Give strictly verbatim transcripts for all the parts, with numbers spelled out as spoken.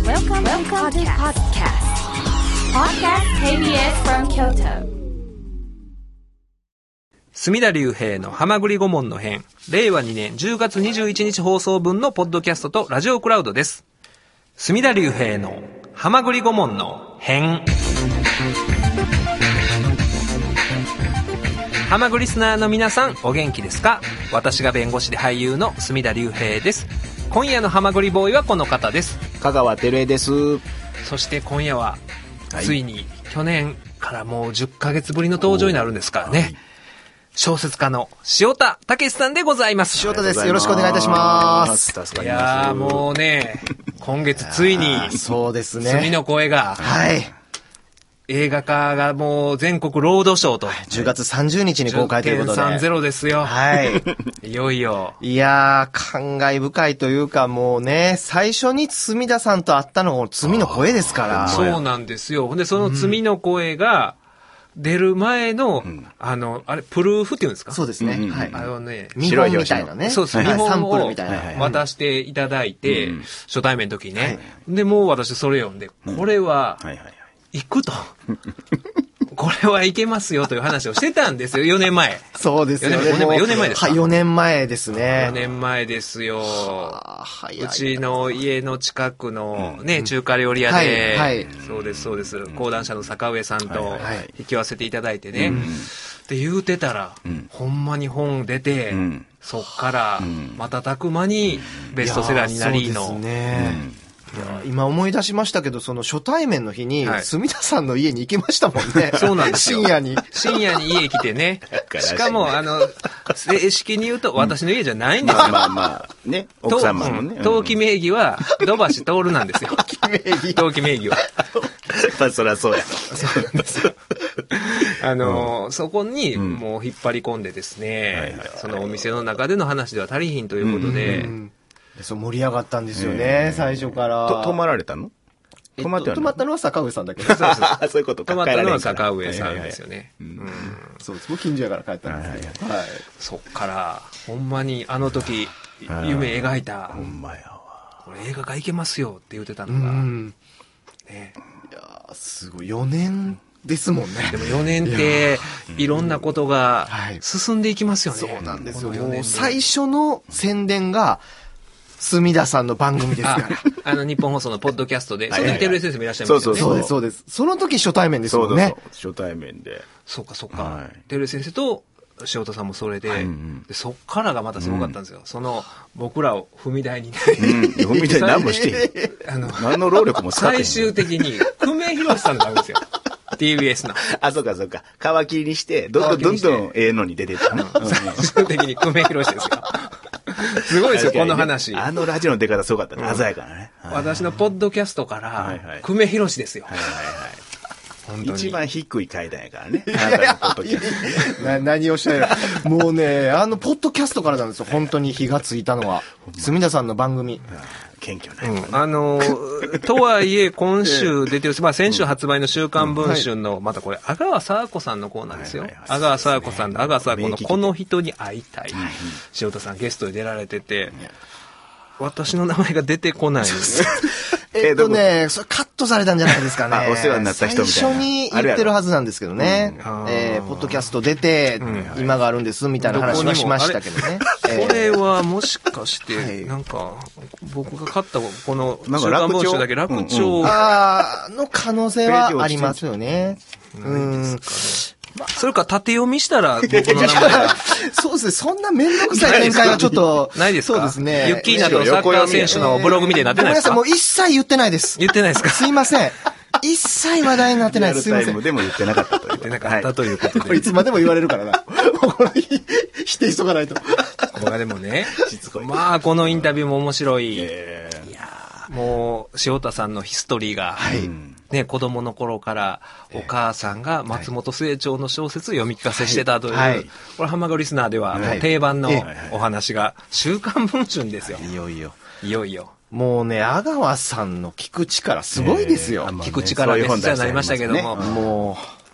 Welcome, Welcome to podcast. Podcast ケービーエス from Kyoto. 隅田隆平のはまぐり顧問の編、れいわにねんじゅうがつにじゅういちにち放送分のポッドキャストとラジオクラウドです。隅田隆平のはまぐり顧問の編。はまぐりリスナーの皆さん、お元気ですか？私が弁護士で俳優の隅田隆平です。今夜のはまぐりボーイはこの方です。 香川照江です。 そして今夜は、はい、ついに去年からもうじゅっかげつぶりの登場になるんですからね、はい、小説家の塩田武さんでございます。 塩田です。よろしくお願いいたします。助かります。 いやーもうね、今月ついにそうですね、 隅の声が、はい、映画化がもう全国ロードショーと、はい、 じゅうがつさんじゅうにちに公開ということで じゅってんさんじゅうですよ。はいいよいよ。 いやー感慨深いというか、もうね、最初に隅田さんと会ったのが罪の声ですから。 そうなんですよ。でその罪の声が出る前の、うん、あのあれプルーフっていうんですか。 そうですね、うん、はい、 あのね、 見本みたいなね、 そうそう、見本をサンプルみたいな渡していただいて、うん、初対面の時にね、はい、でもう私それ読んで、これは、うん、はいはいはい、行くとこれはいけますよという話をしてたんですよ、よねんまえ。 そうですよね。 よねんまえ、よねんまえですか。 はい、よねんまえですね。 よねんまえですよ。うちの家の近くのね、うん、中華料理屋で、はいはい、そうですそうです、講談社の坂上さんと引き合わせていただいてね、うん、で言うてたら、うん、ほんまに本出て、うん、そっから瞬く間にベストセラーになりの、 そうですね、うん、いや今思い出しましたけど、その初対面の日に、はい、隅田さんの家に行きましたもんね。 そうなんですよ。 深夜に。 深夜に家来てね。しかも、あの、正式に言うと私の家じゃないんですよ。 まあまあまあ、ね。奥様もね。 登記名義は、土橋徹なんですよ。 登記名義登記名義は。 まあ、そりゃそうや。 そうなんですよ。あの、うん、そこにもう引っ張り込んでですね、うん、そのお店の中での話では足りひんということで、うんうん、 そう盛り上がったんですよね、最初から。 と泊まられたの？ 泊まって泊まったのは坂上さんだけど。 そうそうそういうことか。 泊まったのは坂上さんですよね。 そうです。もう近所やから帰ったんですけど。はい。 そっからほんまにあの時夢描いた。 ほんまやわ。 これ映画化いけますよって言ってたのが、ね。 いやすごいよねんですもんね。 でもよねんっていろんなことが進んでいきますよね。 そうなんですよ。もう最初の宣伝が。隅田さんの番組ですから。 あ, あの、日本放送のポッドキャストで、その時照江先生もいらっしゃいますよね。 そうそうそう。そうです、そうです。その時初対面ですよね。そうそう初対面で。 そうか、そうか。照江先生と塩田さんもそれで、はい、で、そっからがまたすごかったんですよ。うん、その、僕らを踏み台にね。うん、 踏み台何もしてあの、何の労力も使って最終的に、久米宏さんの番組ですよ。ティービーエス の。 あ、そうかそうか。皮切りにして、どんどんどんどんええのに出てたの。 最終的に久米宏ですよ。すごいですよ、この話。 あのラジオの出方すごかったね。鮮やかなね。 私のポッドキャストから、久米宏ですよ。はいはいはい。一番低い階段やからね。あなたのポッドキャスト。 な何をしたらもうね、あのポッドキャストからなんですよ。本当に火がついたのは。隅田さんの番組。 謙虚な、 うん、あのとはいえ今週出てる、まあ、先週発売の週刊文春の、うん、またこれ阿川佐和子さんのコーナーですよ。阿川佐和子さんの阿川佐和子のこの人に会いたい、塩田さんゲストで出られてて、私の名前が出てこないえっとね、それカットされたんじゃないですかね。 お世話になった人みたいな。 最初に言ってるはずなんですけどね。うんえー、ポッドキャスト出て、うん、今があるんですみたいな話はしましたけどね。 これはもしかして、はい、なんか、僕が買ったこの週刊文春だけ楽町、うんうん、 あの可能性はありますよね。 ないですかね。まあ、それか縦読みしたら僕の名前がそうですね、そんなめんどくさい展開はちょっとないですか。 そうですね、 ユッキーナとサッカー選手のブログみたいになってないですか。 ごめんなさい、もう一切言ってないです。 言ってないですか。 すいません、一切話題になってないです。すいません。 でも言ってなかったと言ってなかったということで、 はい、いつまでも言われるからな否定しとかないと。 僕はでもね、まあこのインタビューも面白い。いやもう塩田さんのヒストリーが、はいね、子供の頃からお母さんが松本清張の小説を読み聞かせしてたという、はいはい、これハマグリスナーではもう定番のお話が週刊文春ですよ。 いよいよいよいよもうね、阿川さんの聞く力すごいですよ。 聞く力ですじゃなりましたけども、 も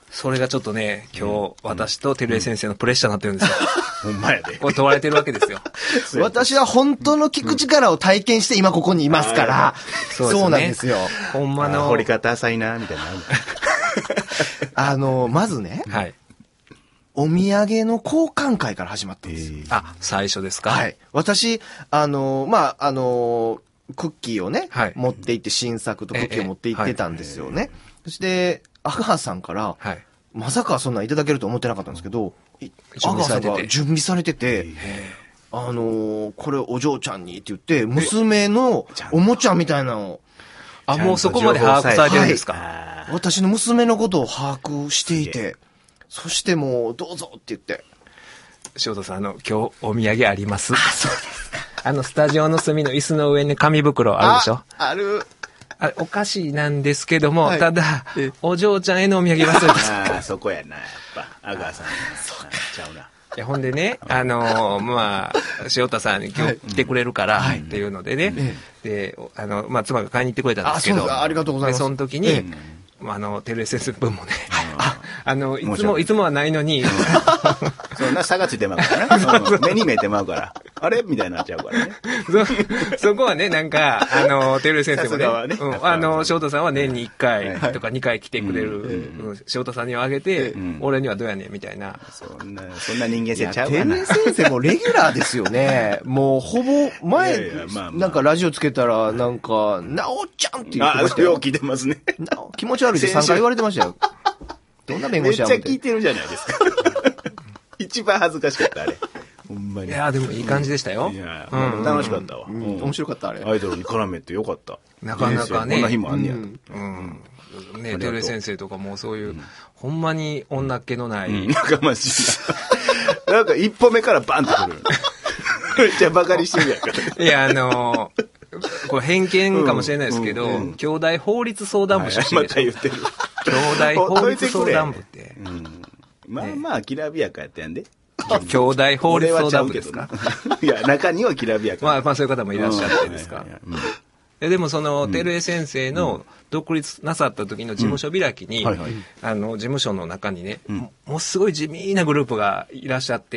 それがちょっとね、今日、私と照江先生のプレッシャーになってるんですよ。 ほんまやで。 これ問われてるわけですよ。 私は本当の聞く力を体験して今ここにいますから。そうそうなんですよ。 ほんまの。 掘り方浅いな、みたいな。 あの、まずね。はい。お土産の交換会から始まったんですよ。 あ、最初ですか？ はい。私、あの、まあ、あの、クッキーをね、はい、持って行って、新作とクッキーを持って行ってたんですよね。そして、阿川さんから、はい、まさかそんなんいただけると思ってなかったんですけど、阿川さんが準備されてて、あのー、これお嬢ちゃんにって言って、娘のおもちゃみたいなのを、 あ、もうそこまで把握されてるんですか？ はい、私の娘のことを把握していて、そしてもう、どうぞって言って。 塩田さん、あの、今日お土産あります。 あ、そうですか。 あの、スタジオの隅の椅子の上に紙袋あるでしょ？ あ、ある。 あれ、お菓子なんですけども、はい、ただ、お嬢ちゃんへのお土産忘れてた。 ああ、そこやな、やっぱ。阿川さん。そうか。ちゃうな。 いや、ほんでね、あのー、まあ、塩田さんに今日来てくれるから、っていうのでね、はい、で、あの、まあ、妻が買いに行ってくれたんですけど、 あ、ありがとうございます。 で、その時に、ええあの、照江先生分もね、あ、あの、いつも、いつもはないのに、 そんな差がついてまうからね。目に見えてまうから、あれみたいになっちゃうからね。 そ、そこはね、なんか、あの、照江先生もね、ねうん、あの、翔太さんは年にいっかいとかにかい来てくれる、翔太さんにはあげて、うん、俺にはどうやねんみたいな。 そんな、そんな人間性ちゃうかな。 照江先生もレギュラーですよね。もう、ほぼ、前、いやいやまあまあ、なんかラジオつけたら、なんか、なおちゃんって言ってましたよ。 あ、よう聞いてますね。 気持ち悪いってさんかい言われてましたよ。どんな弁護士やめっちゃ聞いてるじゃないですか。一番恥ずかしかった、あれ。ほんまに。 いやでもいい感じでしたよ。 いや、うん、楽しかったわ、 うんうん。面白かった、あれ。 アイドルに絡めてよかった。 なかなかね。 こんな日もあんねや。うん。 うん、ね、照江先生とかもそういう、うん、ほんまに女っ気のない。 うん、なんかまじいな。なんか一歩目からバンとくる。めっちゃバカにしてるやんか。 いや、あのー、これ偏見かもしれないですけど、うんうん、兄弟法律相談部出身でしょ。 また言ってる。 兄弟法律相談部って。 うん、まあまあ、きらびやかやったやんで。 兄弟法律相談部ですか？ いや、中にはきらびやか。 まあまあ、そういう方もいらっしゃってですか。でもその、照江先生の独立なさった時の事務所開きに、あの、事務所の中にね、うん、もうすごい地味なグループがいらっしゃって、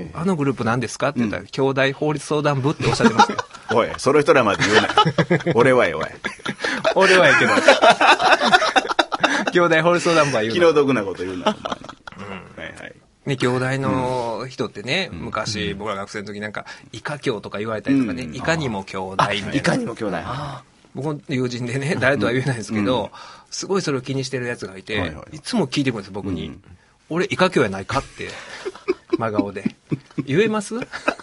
うん、あのグループ何ですかって言ったら、うん、兄弟法律相談部っておっしゃってますよ。 おい、その人らまで言うな。俺はよ、おい。 俺はやけど。兄弟法律相談部は言うな。 気の毒なこと言うな、ほんまに。 うん、はいはい。ね、兄弟の人ってね、うん、昔、僕ら学生の時なんか、イカ兄とか言われたりとかね、うん、いかにも兄弟みたいな。 いかにも兄弟。 僕の友人でね、誰とは言えないですけど、うん、すごいそれを気にしてる奴がいて、はいはい、いつも聞いてくるんです、僕に。うん、俺、イカ兄やないかって、真顔で。言えます？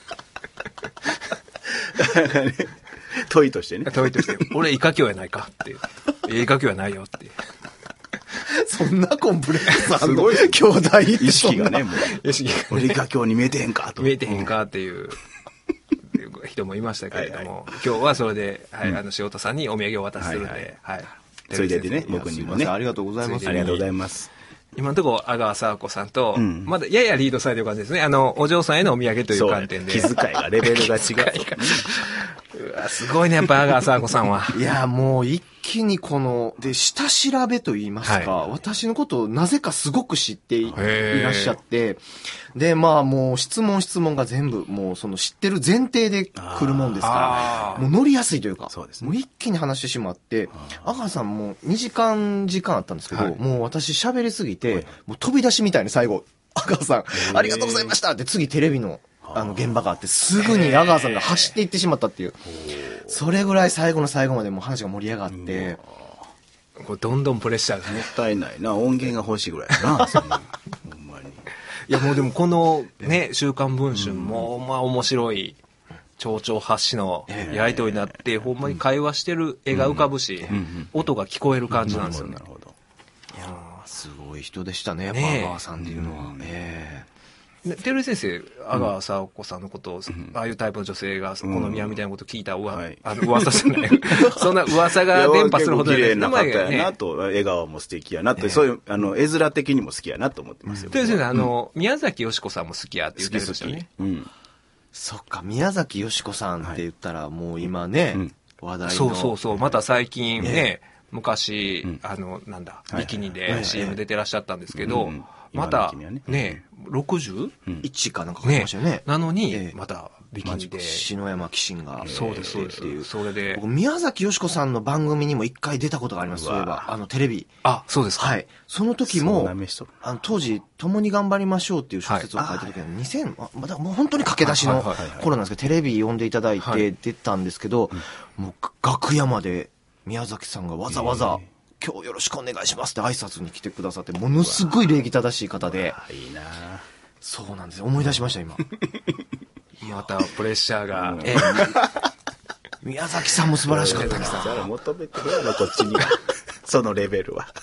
問いとしてね。 問いとして。俺、イカ兄やないかって。イカ兄やないよって。 そんなコンプレックスあんの？すごい兄弟意識がね、もう。 意識がね。 俺イカ兄に見えてへんかと。 見えてへんかっていう。人もいましたけれども、はいはい、今日はそれで、はい、うん、あの塩田さんにお土産を渡してるんで、はい、はいはい、 ついででね、僕にもね、 ありがとうございます。 ありがとうございます。 今のところ阿川佐和子さんと、うん、まだややリードされてる感じですね。あのお嬢さんへのお土産という観点で、 気遣いがレベルが違う。 うわすごいねやっぱ阿川佐和子さんは。 いやもう一気にこので下調べと言いますか、はい、私のことをなぜかすごく知っていらっしゃって、でまあもう質問質問が全部もうその知ってる前提で来るもんですから、もう乗りやすいというか、そうですね、もう一気に話してしまって、阿川さんもにじかん時間あったんですけど、はい、もう私喋りすぎて、はい、もう飛び出しみたいに最後阿川さんありがとうございましたって次テレビのあの現場があってすぐに阿川さんが走っていってしまったっていう、それぐらい最後の最後までもう話が盛り上がって、 これどんどんプレッシャーがもったいないな、音源が欲しいぐらいだな。そんなほんまに。 いやもうでもこのね週刊文春もまあ面白い丁々発しのやりとりになって、ほんまに会話してる絵が浮かぶし、音が聞こえる感じなんですよね。 なるほど。いやすごい人でしたね、阿川さんっていうのは。ええ。 照江先生、阿川佐和子さんのことを、うん、ああいうタイプの女性が好みやみたいなことを聞いた、うんはい、あの噂じゃないそんな噂が伝播するほど綺麗な方やなと、笑顔も素敵やなって、ね、そういうあの絵面的にも好きやなと思ってますよ。 照江先生、あの、うん、宮崎美子さんも好きやって言ってましたね。 うん、そっか、宮崎美子さんって言ったらもう今ね、はい、話題のそうそうそう、また最近ね、 昔、うん、あの、なんだ、ビキニで シーエム 出てらっしゃったんですけど、また、ね、ろくじゅういち かなんか書きましたよね。なのに、また、ビキニで。 篠山紀信が。 そうです、そうです。それで。 僕、宮崎美子さんの番組にも一回出たことがあります、そういえば。あの、テレビ。 あ、そうですか。 はい。その時も、あの、当時、共に頑張りましょうっていう小説を書いた時は、にせん、まだもう本当に駆け出しの頃なんですけど、テレビ呼んでいただいて出たんですけど、もう、楽屋まで宮崎さんがわざわざ、今日よろしくお願いしますって挨拶に来てくださって、ものすごい礼儀正しい方で。 いいなそうなんですよ。思い出しました、今。 またプレッシャーが。ええ、 宮崎さんも素晴らしかったです。 求めてるやろ、こっちに。そのレベルは。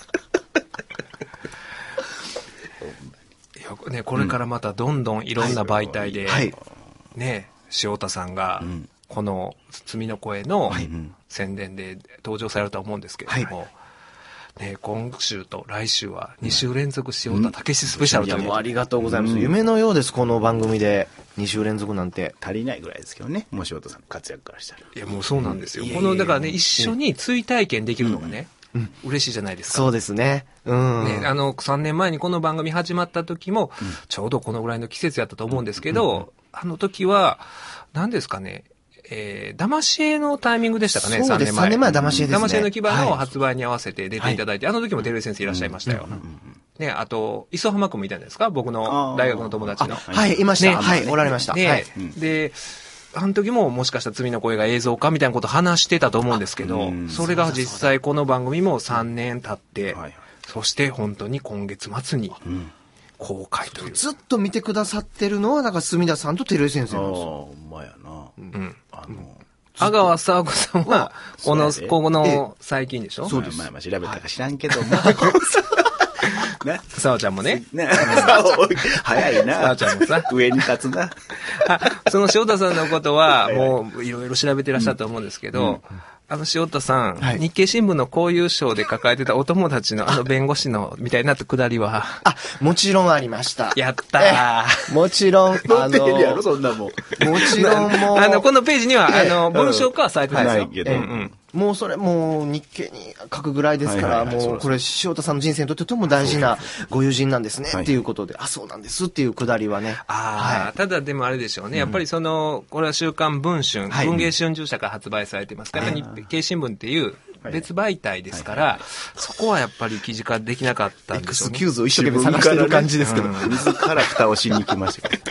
いやね、これからまたどんどんいろんな媒体で、はい、ね、塩田さんが、この罪の声の宣伝で登場されるとは思うんですけれども、はいね、今週と来週はに週連続塩田武史スペシャルという、 うん、ありがとうございます、うん、夢のようです。この番組でに週連続なんて足りないぐらいですけどね、もし塩田さん活躍からしたら。 いやもうそうなんですよ、うん、このだからね、一緒に追体験できるのがね、うん、嬉しいじゃないですか。 そうですね。うん。 ね、あの、さんねんまえにこの番組始まった時も、うん、ちょうどこのぐらいの季節やったと思うんですけど、うんうん、あの時は、何ですかね、えー、騙し絵のタイミングでしたかね、 さんねんまえ。さんねんまえは騙し絵ですね。 騙し絵の基盤の発売に合わせて出ていただいて、はい、あの時も照井先生いらっしゃいましたよ。うんうんうん、ね、あと、磯浜くんもいたんですか、僕の大学の友達の。 はい、いました。ね、はい、おられました。 ね、 はい、 で、あの時ももしかしたら罪の声が映像化みたいなことを話してたと思うんですけど、それが実際この番組もさんねん経って、はい、そして本当に今月末に公開という。 ずっと見てくださってるのは、だから墨田さんと照井先生なんですよ。 ほんまやな。うん。 あの、阿川佐和子さんは、この、ここの最近でしょ？ そうです。まあまあ調べたか知らんけども。 ね。さわちゃんもね。 ね。早いな。 さわちゃんもさ。 上に立つな。 その塩田さんのことは、もういろいろ調べてらっしゃると思うんですけど、あの塩田さん、はい、日経新聞の交友賞で抱えてたお友達のあの弁護士のみたいなくだりは。 あ、もちろんありました。 やったー。もちろん、 あのー、やろそんなもん。 もちろんもう。 あの、このページには、あの、文章化はされてないですよ。ないけど。うんうん、 もうそれもう日経に書くぐらいですから、もうこれ塩田さんの人生にとってとても大事なご友人なんですねっていうことで、あ、そうなんですっていうくだりはね。 ああ、ただでもあれでしょうね。やっぱりその、これは週刊文春、文藝春秋社から発売されてますから、日経新聞っていう別媒体ですから、そこはやっぱり記事化できなかったんでしょうね。 エクスキューズを一生懸命探してる感じですけど。 自ら蓋をしに来ましたけど。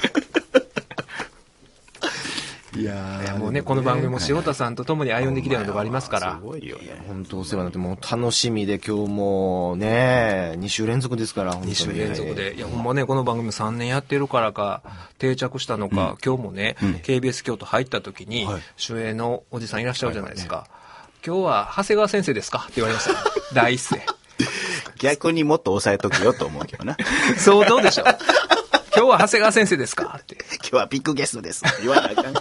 いやーもうね、この番組も塩田さんと共に歩んできたようなところありますから。 すごいよね。本当お世話になって、もう楽しみで今日もね、に週連続ですから、本当に。 に週連続で。いや、ほんまね、この番組さんねんやってるからか、定着したのか、今日もね、ケービーエス 京都入った時に、主演のおじさんいらっしゃるじゃないですか。今日は長谷川先生ですかって言われました。第一声。 逆にもっと抑えとくよと思うけどな。 そうどうでしょう。今日は長谷川先生ですかって。 今日はビッグゲストです。言わなあかん。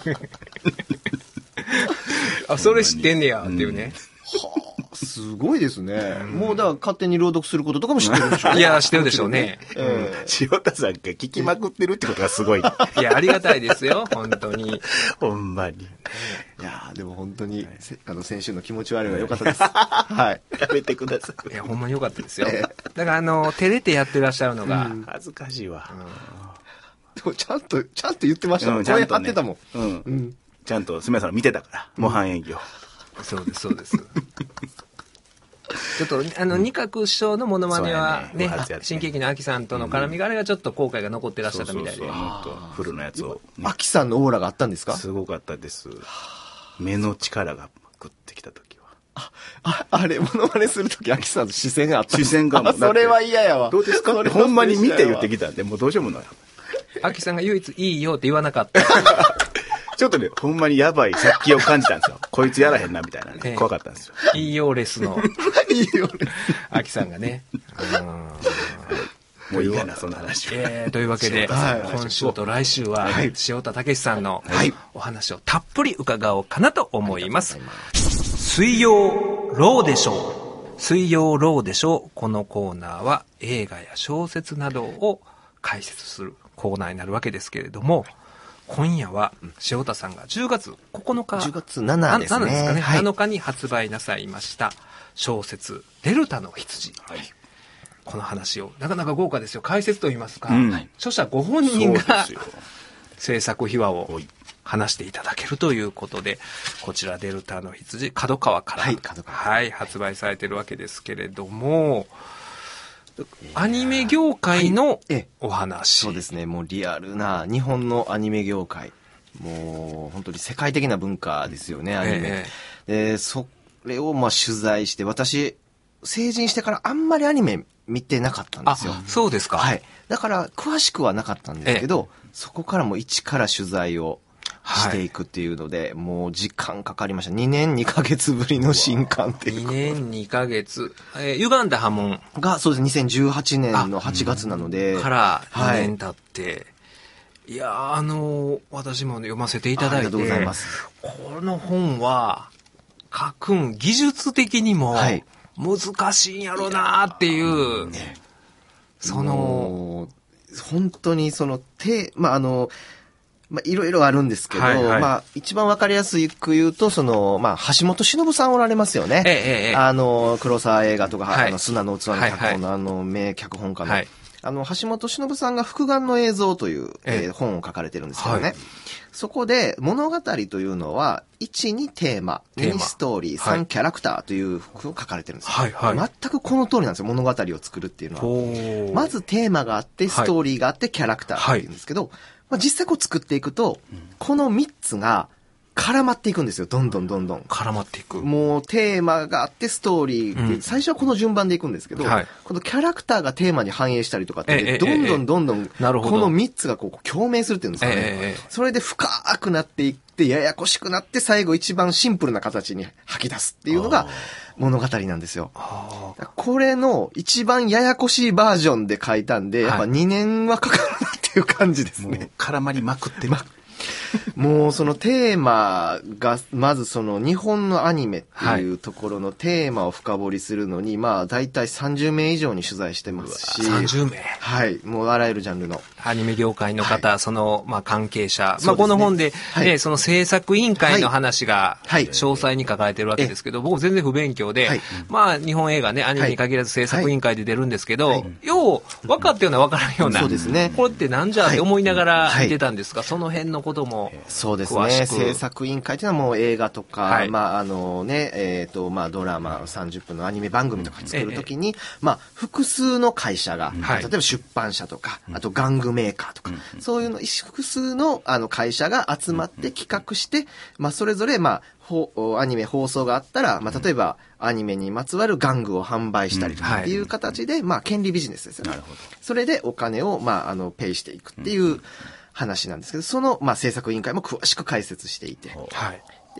あ、それ知ってんねやっていうね。 はあ、すごいですね。もうだから勝手に朗読することとかも知ってるでしょうね。 いや、知ってるでしょうね。 塩田さんが聞きまくってるってことがすごい。いや、ありがたいですよ、本当に。 ほんまに。 いや、でも本当に、あの、先週の気持ち悪いは良かったです。はい。 やめてください。いや、ほんまに良かったですよ。だから、あの、照れてやってらっしゃるのが。 恥ずかしいわ。 でも、ちゃんと、ちゃんと言ってましたもん。声張ってたもん。 うん。ちゃんと、すみません、見てたから、模範演技を。 そうです、そうです。ちょっと、あの、二角師匠のモノマネはね、新喜劇の秋さんとの絡みがあれがちょっと後悔が残ってらっしゃったみたいで。 もっとフルのやつを。 秋さんのオーラがあったんですか？ すごかったです。目の力がグッてきた時は。 あ、あ、あれ、モノマネするとき秋さんの視線があった。 視線がもう。 それは嫌やわ。 どうですか？ほんまに見て言ってきたんで、もうどうしようもない。 秋さんが唯一いいよって言わなかった。 ちょっとね、ほんまにやばい殺気を感じたんですよ。こいつやらへんな、みたいな、ね。怖かったんですよ。 いいよレスの。 いいよレス。 秋さんがね。 もういいかな、そんな話は。 えー、というわけで、今週と来週は、塩田武さんのお話をたっぷり伺おうかなと思います。水曜ローでしょう。水曜ローでしょう。このコーナーは映画や小説などを解説するコーナーになるわけですけれども、今夜は塩田さんがじゅうがつここのか、 じゅうがつなのかですね。 なのですかね。はい、なのかに発売なさいました。 小説、デルタの羊。はい、この話を、なかなか豪華ですよ。解説といいますか、うん、著者ご本人が制作秘話を話していただけるということで、こちらデルタの羊、角川から、はい、角川はい、発売されてるわけですけれども、アニメ業界のお話、 はい、そうですね。もうリアルな日本のアニメ業界、もう本当に世界的な文化ですよね、アニメ。えー、それをまあ取材して、私成人してからあんまりアニメ見てなかったんですよ。 あ、そうですか。 はい。だから詳しくはなかったんですけど、そこからもう一から取材をしていくっていうので、はい、もう時間かかりました。にねんにかげつぶりの新刊っていう。 にねんにかげつ。えー、歪んだ波紋が、そうです。にせんじゅうはちねんのはちがつなので。 からにねん経って。はい、いやー、あのー、私も読ませていただいて。ありがとうございます。この本は、書くん、技術的にも、難しいんやろうなーっていう、はいね、その、 本当にその、て、まあ、あの、まあ、いろいろあるんですけど、はいはい、まあ、一番わかりやすく言うと、その、まあ、橋本忍さんおられますよね。ええ、あの、黒沢映画とか、はい、あの、砂の器の脚本の、はいはい、あの、名脚本家の、はい、あの、橋本忍さんが複眼の映像という、えー、本を書かれてるんですけどね。はい、そこで、物語というのは、いちにテーマ、にストーリー、さんキャラクターという服を書かれてるんですよ。はいはい、全くこの通りなんですよ、物語を作るっていうのは。まずテーマがあって、ストーリーがあって、キャラクターっていうんですけど、はい、まあ、実際こう作っていくと、うん、このみっつが絡まっていくんですよ。どんどんどんどん。 絡まっていく。 もうテーマがあってストーリーって、うん、最初はこの順番でいくんですけど、はい、このキャラクターがテーマに反映したりとかって、ええ、どんどんどんどん、このみっつがこう共鳴するっていうんですかね。え、それで深くなっていって、ややこしくなって、最後一番シンプルな形に吐き出すっていうのが物語なんですよ。これの一番ややこしいバージョンで書いたんで、やっぱにねんはかかるなっていう感じですね。もう絡まりまくってる。 もうそのテーマが、まずその日本のアニメっていうところのテーマを深掘りするのに、まあ大体さんじゅうめい以上に取材してますし。 さんじゅうめいはい。もうあらゆるジャンルの。 アニメ業界の方、はい、その、まあ関係者。まあこの本で、はい、ね、その制作委員会の話が、詳細に書かれてるわけですけど、はい、僕全然不勉強で、はい、まあ日本映画ね、アニメに限らず制作委員会で出るんですけど、はいはい、よう、分かったような分からんような。そうですね。これってなんじゃって思いながら見てたんですが、その辺のことも。 そうですね。制作委員会というのはもう映画とか、はい、まああのね、えっ、ー、と、まあドラマさんじゅっぷんのアニメ番組とか作るときに、ええ、まあ複数の会社が、はい、例えば出版社とか、あと玩具メーカーとか、うん、そういうの、複数のあの会社が集まって企画して、まあそれぞれ、まあ、アニメ放送があったら、まあ例えばアニメにまつわる玩具を販売したりとかっていう形で、まあ権利ビジネスですよね。なるほど。それでお金を、まああの、ペイしていくっていう、うん話なんですけど、その、まあ、制作委員会も詳しく解説していて。はい。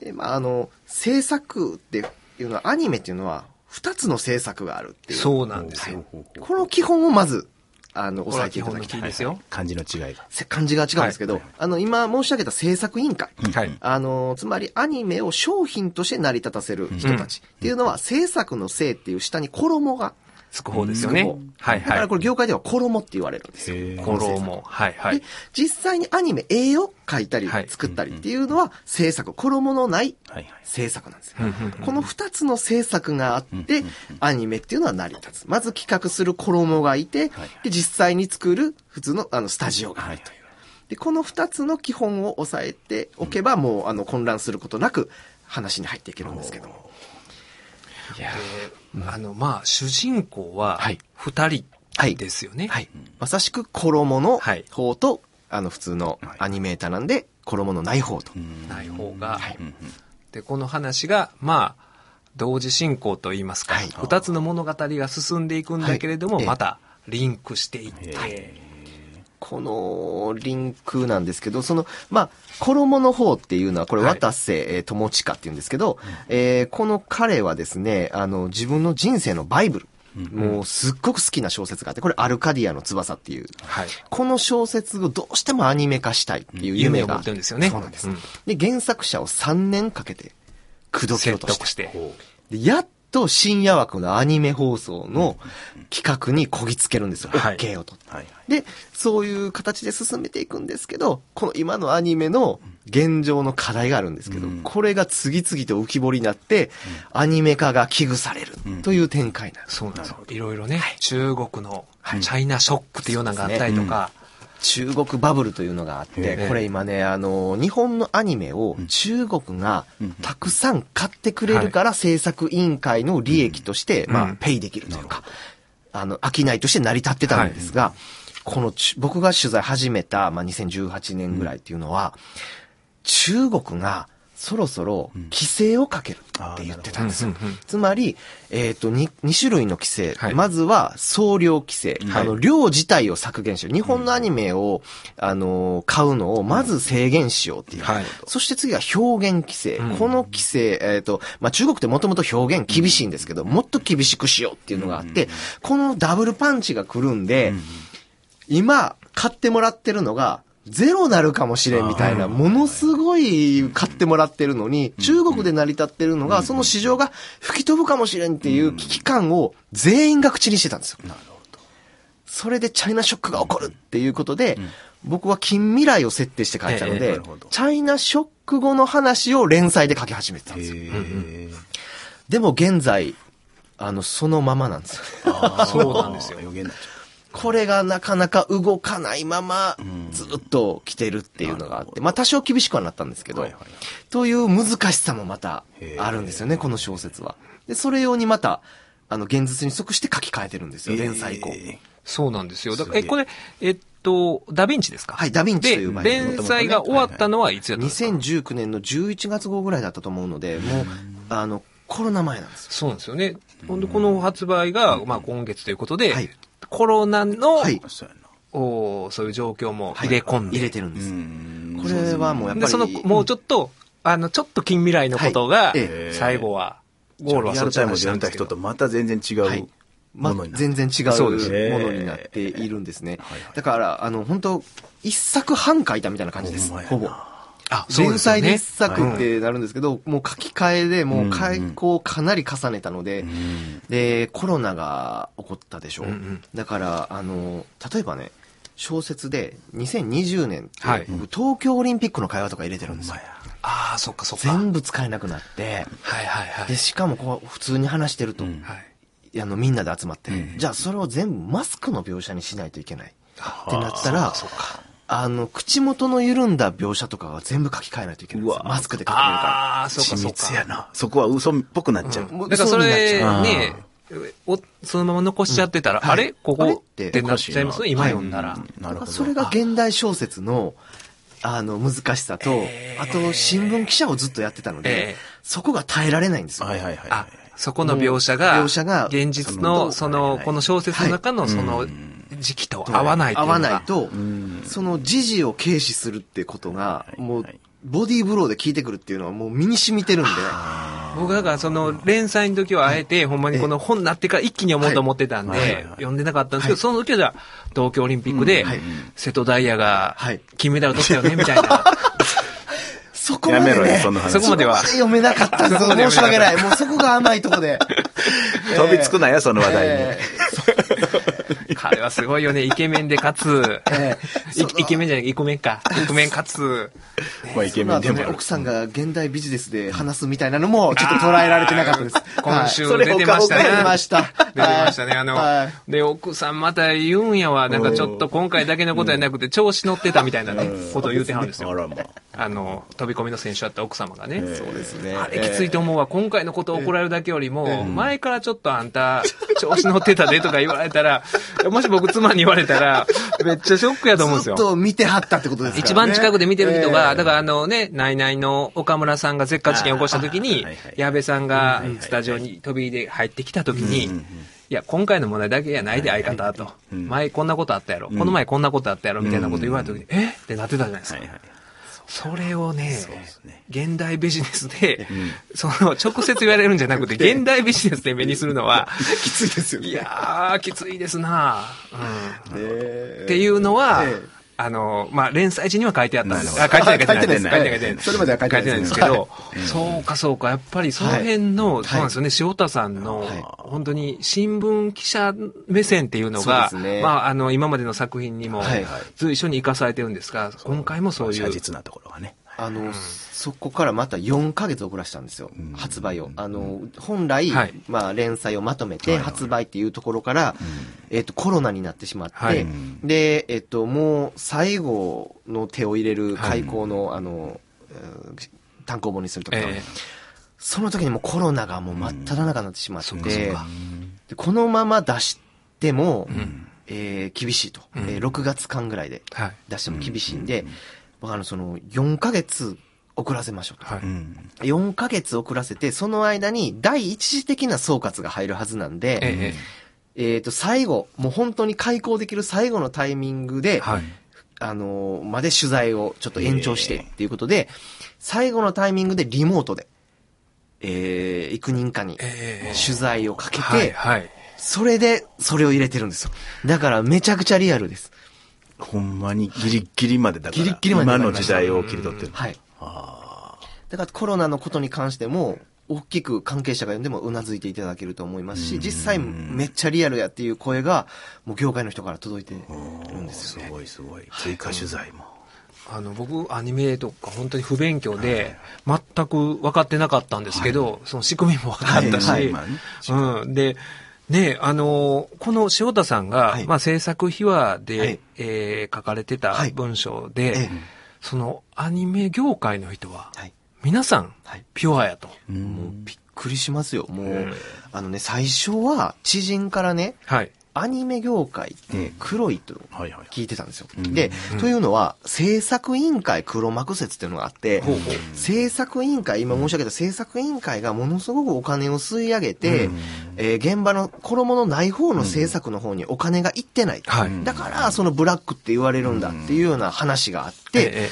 で、まあ、あの、制作っていうのは、アニメっていうのは、二つの制作があるっていう。 そうなんですよ。 この基本をまず、あの、押さえていただきたい。 ですよ。 漢字の違いが。 漢字が違うんですけど、はい、あの、今申し上げた制作委員会。はい。あの、つまりアニメを商品として成り立たせる人たちっていうのは、うん、制作の制っていう下に衣が、 つく方ですよね。はいはい。 だからこれ業界では衣って言われるんですよ。 衣。はいはい。 で、実際にアニメ、絵を描いたり、作ったりっていうのは制作、衣のない制作なんですよ。この二つの制作があって、アニメっていうのは成り立つ。まず企画する衣がいて、で、実際に作る普通のあのスタジオがあるという。で、この二つの基本を押さえておけば、もうあの混乱することなく話に入っていけるんですけども。 いやあの、まあ、主人公は、二人ですよね。はい。はい、 まさしく、衣の方と、はい、あの、普通のアニメーターなんで、衣のない方と。 ない方が。はい。で、この話が、まあ、同時進行といいますか、はい、二つの物語が進んでいくんだけれども、はい、また、リンクしていって、 このリンクなんですけど、その、まあ、衣の方っていうのは、これ、渡瀬智親っていうんですけど、はい、えー、この彼はですね、あの、自分の人生のバイブル、うん、もうすっごく好きな小説があって、これ、アルカディアの翼っていう、はい、この小説をどうしてもアニメ化したいっていう夢が、 夢を持ってるんですよね。 そうなんです。うん、で、原作者をさんねんかけて、口説き落として。してで、やっと深夜枠のアニメ放送の企画にこぎつけるんですよ。はい、OK をとって、はい。で、そういう形で進めていくんですけど、この今のアニメの現状の課題があるんですけど、うん、これが次々と浮き彫りになって、うん、アニメ化が危惧されるという展開なんです。 そうなんですよ。いろいろね、はい、中国のチャイナショックっていうのがあったりとか、 中国バブルというのがあって、これ今ね、あの、日本のアニメを中国がたくさん買ってくれるから制作委員会の利益として、まあ、ペイできるというか、あの、商いとして成り立ってたんですが、この、僕が取材始めた、まあ、にせんじゅうはちねんぐらいっていうのは、中国がそろそろ規制をかけるって言ってたんですよ。つまり、えっと、に、に種類の規制。はい、まずは、総量規制。はい、あの、量自体を削減しよう。日本のアニメを、あの、買うのをまず制限しようっていう。はい、そして次は表現規制。うん、この規制、えっと、まあ、中国ってもともと表現厳しいんですけど、もっと厳しくしようっていうのがあって、このダブルパンチが来るんで、今、買ってもらってるのが、ゼロなるかもしれんみたいな、ものすごい買ってもらってるのに、中国で成り立ってるのが、その市場が吹き飛ぶかもしれんっていう危機感を全員が口にしてたんですよ。なるほど。それでチャイナショックが起こるっていうことで、僕は近未来を設定して書いたので、チャイナショック後の話を連載で書き始めてたんですよ。でも現在、あの、そのままなんですよ。 あそうなんですよ。 これがなかなか動かないままずっと来てるっていうのがあって、まあ多少厳しくはなったんですけど、という難しさもまたあるんですよね、この小説は。で、それ用にまた、あの、現実に即して書き換えてるんですよ、連載以降。 そうなんですよ。だから、え、これ、えっと、ダヴィンチですか？ はい、ダヴィンチという番組。で、連載が終わったのはいつやったんですか？ にせんじゅうきゅうねんのじゅういちがつごうぐらいだったと思うので、もう、あの、コロナ前なんですよ。 そうなんですよね。ほんで、この発売が、まあ今月ということで、はい、コロナの、はい、おそういう状況も入れ込んで、 はい、入れてるんです。これはもうやっぱり。で、 その、もうちょっと、あの、ちょっと近未来のことが、最後は、ゴールはそっちにしたんですけど。人とまた全然違う。はいまあ、全然違うものになっているんですね。だから、あの、本当一作半書いたみたいな感じです。ほぼ。あ、そうですね。連載で一作ってなるんですけど、もう書き換えで、もう開口をかなり重ねたので、で、コロナが起こったでしょ。だから、あの、例えばね、小説でにせんにじゅうねんって、僕東京オリンピックの会話とか入れてるんですよ。 ああ、そっかそっか。 全部使えなくなって、はいはいはい。で、しかもこう、普通に話してると、はい。あの、みんなで集まって、じゃあそれを全部マスクの描写にしないといけない。ってなったら、そうか。あの、口元の緩んだ描写とかは全部書き換えないといけないんですよ。マスクで書けるから。 ああ、そうかそうか。 やな。そこは嘘っぽくなっちゃう。 うん、だからそれね、おそのまま残しちゃってたら、うん、あれここってなっちゃいます今読んだら。 なるほど。それが現代小説の、あの、難しさと、えー、あと、新聞記者をずっとやってたので、えー、そこが耐えられないんですよ。はいはいはい。 あ、そこの描写が、描写が、現実の、その、この小説の中の、その、時期と合わないというのが。 合わないと、その時事を軽視するってことが、もう、ボディーブローで効いてくるっていうのはもう身に染みてるんで。 僕だからその連載の時はあえてほんまにこの本になってから一気に読もうと思ってたんで読んでなかったんですけど、その時はじゃあ東京オリンピックで瀬戸大也が金メダル取ったよねみたいな。 そこまでね、そこまでは読めなかったんです。申し訳ない。もうそこが甘いとこで。 飛びつくなよ、その話題に。 彼はすごいよね。イケメンでかつ、えー、イケメンじゃない、イケメンか。イケメンかつ、 まあイケメンでも、 ね、奥さんが現代ビジネスで話すみたいなのもちょっと捉えられてなかったです。 今週出てましたね。 出てました。 出てましたね。あの、はい、で、奥さんまた言うんやわ。なんかちょっと今回だけのことじゃなくて調子乗ってたみたいなね、ことを言うてはるんですよ。あらまあ。あの、飛び込みの選手だった奥様がね。 そうですね。 あれきついと思うわ。今回のことを怒られるだけよりも、前からちょっとあんた、調子乗ってたでとか言われたら、もし僕妻に言われたら、めっちゃショックやと思うんですよ。 ずっと見てはったってことですかね。 一番近くで見てる人が、だからあのね、ナイナイの岡村さんが絶火事件を起こした時に、矢部さんがスタジオに飛び入りで入ってきた時に、いや、今回の問題だけやないで相方と。前こんなことあったやろ。この前こんなことあったやろみたいなこと言われた時に、えってなってたじゃないですか。それをね、ね現代ビジネスで、うん、その直接言われるんじゃなくて、現代ビジネスで目にするのは、 きついですよね。 いやー、きついですな、うんえー、っていうのは、えー、 あの、まあ、連載時には書いてあったんです。あ、書いてない、書いてないです。書いてない、書いてない。 それまでは書いてないんですけど、そうか、そうか、やっぱりその辺の、そうなんですよね、塩田さんの、本当に新聞記者目線っていうのが、まあ、あの、今までの作品にも、随所に生かされてるんですが、今回もそういう。 写実なところがね。 あの、うん、そこからまたよんかげつ遅らしたんですよ、うん、発売を。あの、本来、はい、まあ、連載をまとめて発売っていうところから、うん、えっと、コロナになってしまって、はい、で、えっと、もう最後の手を入れる開口の、はい、あの、単行本にするとか、えー、その時にもうコロナがもう真っ只中になってしまって、うん、でこのまま出しても、うん、えー、厳しいと、うん、えー、ろくがつかんぐらいで出しても厳しいんで、うん、あの、その、よんかげつ遅らせましょうと。はい、よんかげつ遅らせて、その間に第一次的な総括が入るはずなんで、えええー、と、最後、もう本当に開講できる最後のタイミングで、はい、あのー、まで取材をちょっと延長してっていうことで、えー、最後のタイミングでリモートで、えー、幾人かに取材をかけて、えーはいはい、それでそれを入れてるんですよ。だからめちゃくちゃリアルです。 ほんまにギリギリまでだから。ギリギリまで。今の時代を切り取ってる。 はい。あだからコロナのことに関しても、大きく関係者が読んでもうなずいていただけると思いますし、実際めっちゃリアルやっていう声が、もう業界の人から届いてるんですよね。 すごいすごい。追加取材も。 あの、僕、アニメとか本当に不勉強で、全く分かってなかったんですけど、はい、その仕組みも分かったし、はいはい、うん。で、ね、あのー、この塩田さんが、はい、まあ、制作秘話で、はい、えー、書かれてた文章で、はい、そのアニメ業界の人は、はい、皆さん、はい、ピュアやと。 もうびっくりしますよ。もう、あのね、最初は知人からね、はい、アニメ業界って黒いと聞いてたんですよ。うん、で、うん、というのは制作委員会黒幕説っていうのがあって、うん、制作委員会、今申し上げた制作委員会がものすごくお金を吸い上げて、うん、えー、現場の衣のない方の制作の方にお金がいってない。うん、だからそのブラックって言われるんだっていうような話があって、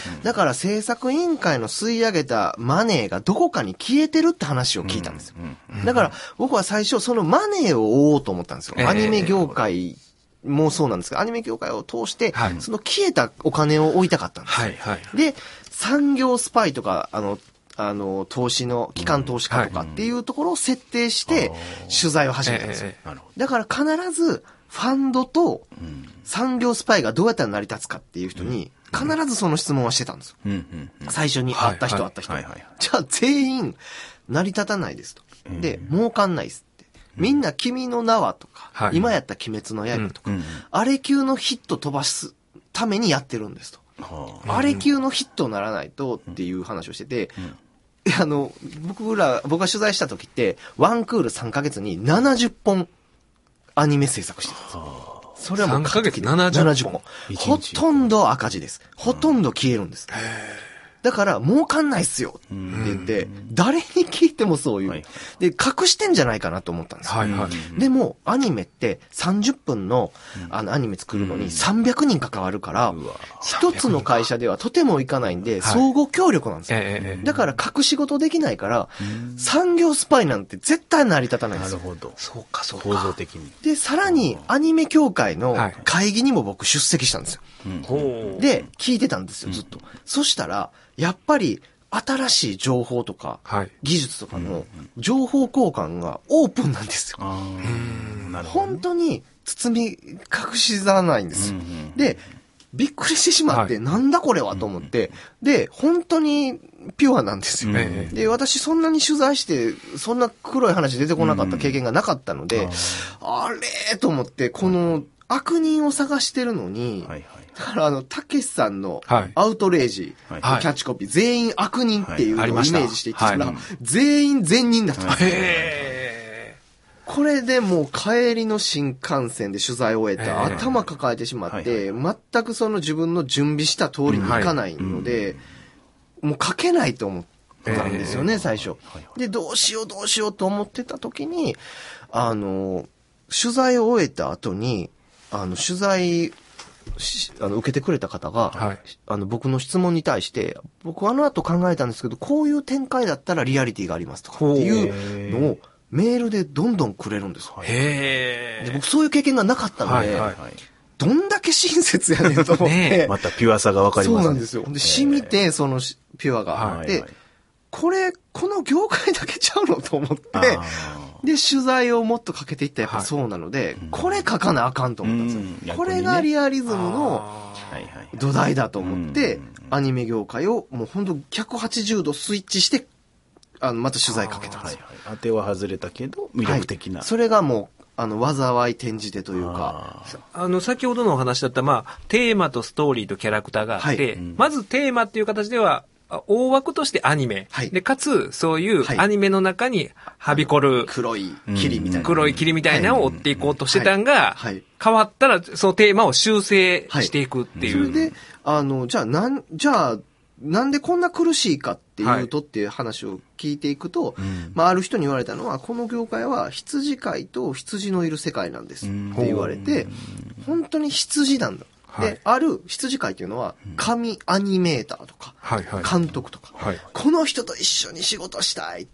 うん、だから制作委員会の吸い上げたマネーがどこかに消えてるって話を聞いたんですよ。うん、だから僕は最初そのマネーを追おうと思ったんですよ。アニメ業界もそうなんですが、アニメ業界を通して、はい、その消えたお金を追いたかったんです。はいはい、で、産業スパイとか、あの、あの、投資の、機関投資家とかっていうところを設定して、取材を始めたんですよ。うん、だから必ず、ファンドと産業スパイがどうやったら成り立つかっていう人に、必ずその質問はしてたんですよ。うんうんうん、最初に会った人、はいはい、会った人、はいはい。じゃあ全員、成り立たないですと。で、儲かんないです。みんな君の名はとか、はい、今やった鬼滅の刃とか、うんうん、あれ級のヒット飛ばすためにやってるんですと。うん、あれ級のヒットにならないとっていう話をしてて、うん、あの、僕ら、僕が取材した時って、ワンクールさんかげつにななじゅっぽんアニメ制作してたんですよ。それはもうさんかげつななじゅっぽん。 ほとんど赤字です。ほとんど消えるんです。へだから、儲かんないっすよって言って、誰に聞いてもそういう。で、隠してんじゃないかなと思ったんですよ。はいはい、でも、アニメってさんじゅっぷんの、あの、アニメ作るのにさんびゃくにん関わるから、一つの会社ではとてもいかないんで、相互協力なんですよ。だから、隠し事できないから、産業スパイなんて絶対成り立たないんですよ。 なるほど。 そうか、そうか。 構造的に。 で、さらに、アニメ協会の会議にも僕出席したんですよ。で、聞いてたんですよ、ずっと。そしたら、やっぱり新しい情報とか、はい、技術とかの情報交換がオープンなんですよ。うんなるほどね、本当に包み隠しざらないんですよ。うんうん、で、びっくりしてしまって、はい、なんだこれはと思って、で、本当にピュアなんですよ。うん、で、私そんなに取材して、そんな黒い話出てこなかった経験がなかったので、うん、あれと思って、この悪人を探してるのに、はいはい、だからあの、たけしさんのアウトレイジ、はい、キャッチコピー、全員悪人っていうのをイメージしていってたら、はい、全員善人だったんですよ。へー。これでもう帰りの新幹線で取材を終えた頭抱えてしまって、全くその自分の準備した通りにいかないので、もう書けないと思ったんですよね、最初。で、どうしようどうしようと思ってた時に、あの、取材を終えた後に、あの、取材、あの、受けてくれた方が、はい、あの、僕の質問に対して、僕あの後考えたんですけど、こういう展開だったらリアリティがありますとかっていうのをメールでどんどんくれるんですよ。へー。で僕そういう経験がなかったので、はいはいはい、 どんだけ親切やねんと思って。ね、 またピュアさがわかりますね。 そうなんですよ。で、染みて、そのピュアが。で、これ、この業界だけちゃうのと思って、で、取材をもっとかけていったらやっぱそうなので、はい、これ書かなあかんと思ったんですよ。うん、これがリアリズムの土台だと思って、アニメ業界をもうほんとひゃくはちじゅうどスイッチして、あの、また取材かけたんですよ。 はいはい、当ては外れたけど、魅力的な。 はい、それがもう、あの、災い転じてというか。 あの、先ほどのお話だった、まあ、テーマとストーリーとキャラクターがあって、はいうん、まずテーマっていう形では、大枠としてアニメ。はい、で、かつ、そういうアニメの中にはびこる、 黒い霧みたいな。 黒い霧みたいなのを追っていこうとしてたんが、変わったら、そのテーマを修正していくっていう。 それで、あの、じゃあ、なん、じゃあ、なんでこんな苦しいかっていうとっていう話を聞いていくと、はいまあ、ある人に言われたのは、この業界は羊飼いと羊のいる世界なんですって言われて、本当に羊なんだ。で、はい、ある羊飼いっていうのは、神アニメーターとか、監督とか、はいはい、この人と一緒に仕事したいって、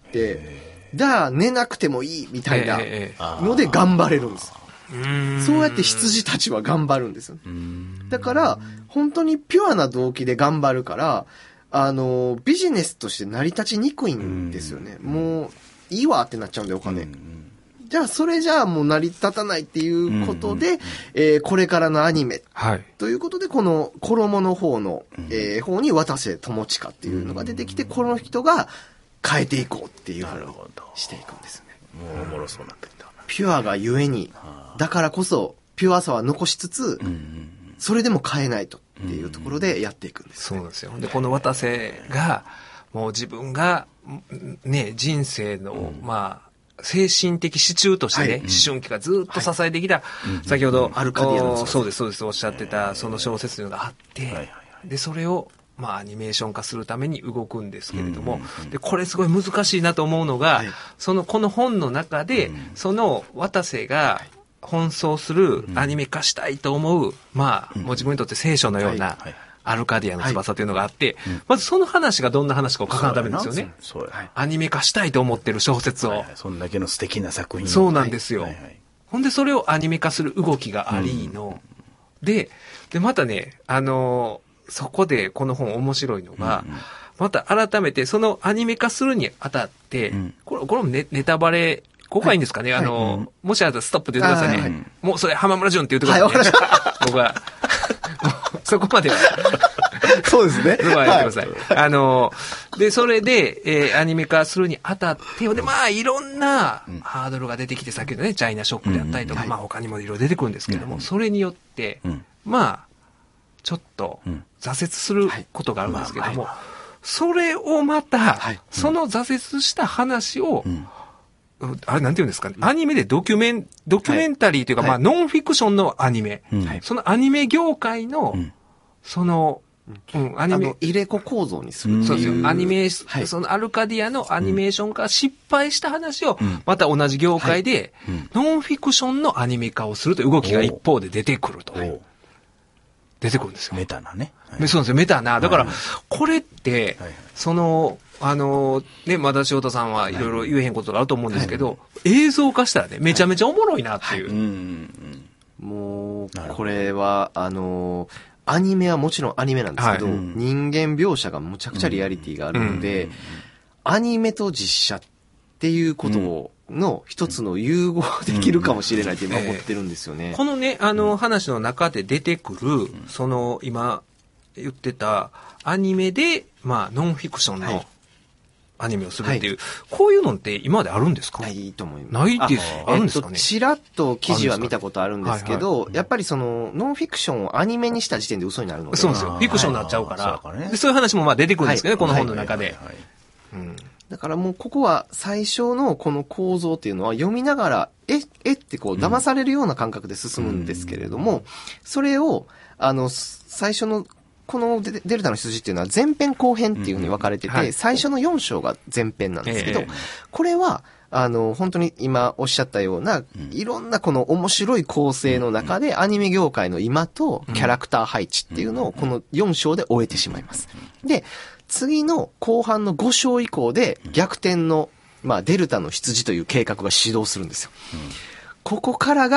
じゃあ寝なくてもいいみたいなので頑張れるんです。そうやって羊たちは頑張るんですよ。だから、本当にピュアな動機で頑張るから、あの、ビジネスとして成り立ちにくいんですよね。もう、いいわってなっちゃうんで、お金。じゃあ、それじゃあもう成り立たないっていうことで、えー、これからのアニメ。はい。ということで、この衣の方の、えー、方に渡瀬友近っていうのが出てきて、この人が変えていこうっていうふうにしていくんですね。 もうおもろそうなってきた。 ピュアがゆえに、だからこそ、ピュアさは残しつつ、それでも変えないとっていうところでやっていくんです、 ね。そうですよ。で、この渡瀬が、もう自分が、ね、人生の、うん、まあ、精神的支柱としてね、はい、思春期がずっと支えてきた、はい、先ほど、 アルカディアのそうです、そうです、おっしゃってた、その小説というのがあって、で、それを、まあ、アニメーション化するために動くんですけれども、で、これすごい難しいなと思うのが、はい、その、この本の中で、その、渡瀬が、奔走するアニメ化したいと思う、まあ、もう自分にとって聖書のような、アルカディアの翼というのがあって、はい、まずその話がどんな話かを書かないためですよね。そうや。アニメ化したいと思ってる小説を。はいはい、 そんだけの素敵な作品。 そうなんですよ。はいはいはい、ほんでそれをアニメ化する動きがありの、うん、で、で、またね、あのー、そこでこの本面白いのが、うんうん、また改めてそのアニメ化するにあたって、うん、これ、これも ネ, ネタバレ、ここがいいんですかね、はい、あのー、はい、もしあれだったらストップって言ってくださいね。はいはい、もうそれ浜村淳って言ってくださいね。はい、わかりました。僕は。そこまでは。 そうですね。 そこまでやってください。はい、あの、で、それで、えー、アニメ化するにあたって、で、まあ、いろんなハードルが出てきて、さっきのね、チャイナショックであったりとか、うん、まあ、他にもいろいろ出てくるんですけれども、うん、それによって、うん、まあ、ちょっと、挫折することがあるんですけども、はいまあはい、それをまた、はい、その挫折した話を、うんあれなんて言うんですかね。アニメでドキュメン、ドキュメンタリーというか、はい、まあ、ノンフィクションのアニメ。はい、そのアニメ業界の、うん、その、 うん、アニメ。入れ子構造にする。 そうですよ。アニメ、はい、そのアルカディアのアニメーション化失敗した話を、また同じ業界で、はい、ノンフィクションのアニメ化をするという動きが一方で出てくると。出てくるんですよ。 メタなね。 はい、そうなんですよ。メタな。だから、これって、はい、その、あのー、ね、まだ塩田さんはいろいろ言えへんことがあると思うんですけど、はい、映像化したらね、めちゃめちゃおもろいなっていう。はいはい、うんもう、これは、あのー、アニメはもちろんアニメなんですけど、はい、人間描写がむちゃくちゃリアリティがあるので、うん、アニメと実写っていうことを、の一つの融合できるかもしれないって今思ってるんですよね。 えー、このね、あの話の中で出てくる、その今言ってたアニメで、まあノンフィクションのアニメをするっていう、はい、こういうのって今まであるんですか？ ないと思います。 ないです。あるんですかね？ えっと、ちらっと記事は見たことあるんですけど、はいはい、やっぱりその、ノンフィクションをアニメにした時点で嘘になるので。 そうですよ。フィクションになっちゃうから。そう、ね、でそういう話もまあ出てくるんですけどね、はい、この本の中で。はいはいはいうん、だからもうここは最初のこの構造っていうのは読みながら、え、えってこう騙されるような感覚で進むんですけれども、うん、それを、あの、最初のこのデルタの羊っていうのは前編後編っていうふうに分かれてて、うんはい、最初のよん章が前編なんですけど、えー、これは、あの、本当に今おっしゃったような、いろんなこの面白い構成の中で、アニメ業界の今とキャラクター配置っていうのをこのよん章で終えてしまいます。で、次の後半のご章以降で逆転の、まあ、デルタの羊という計画が始動するんですよ。ここからが、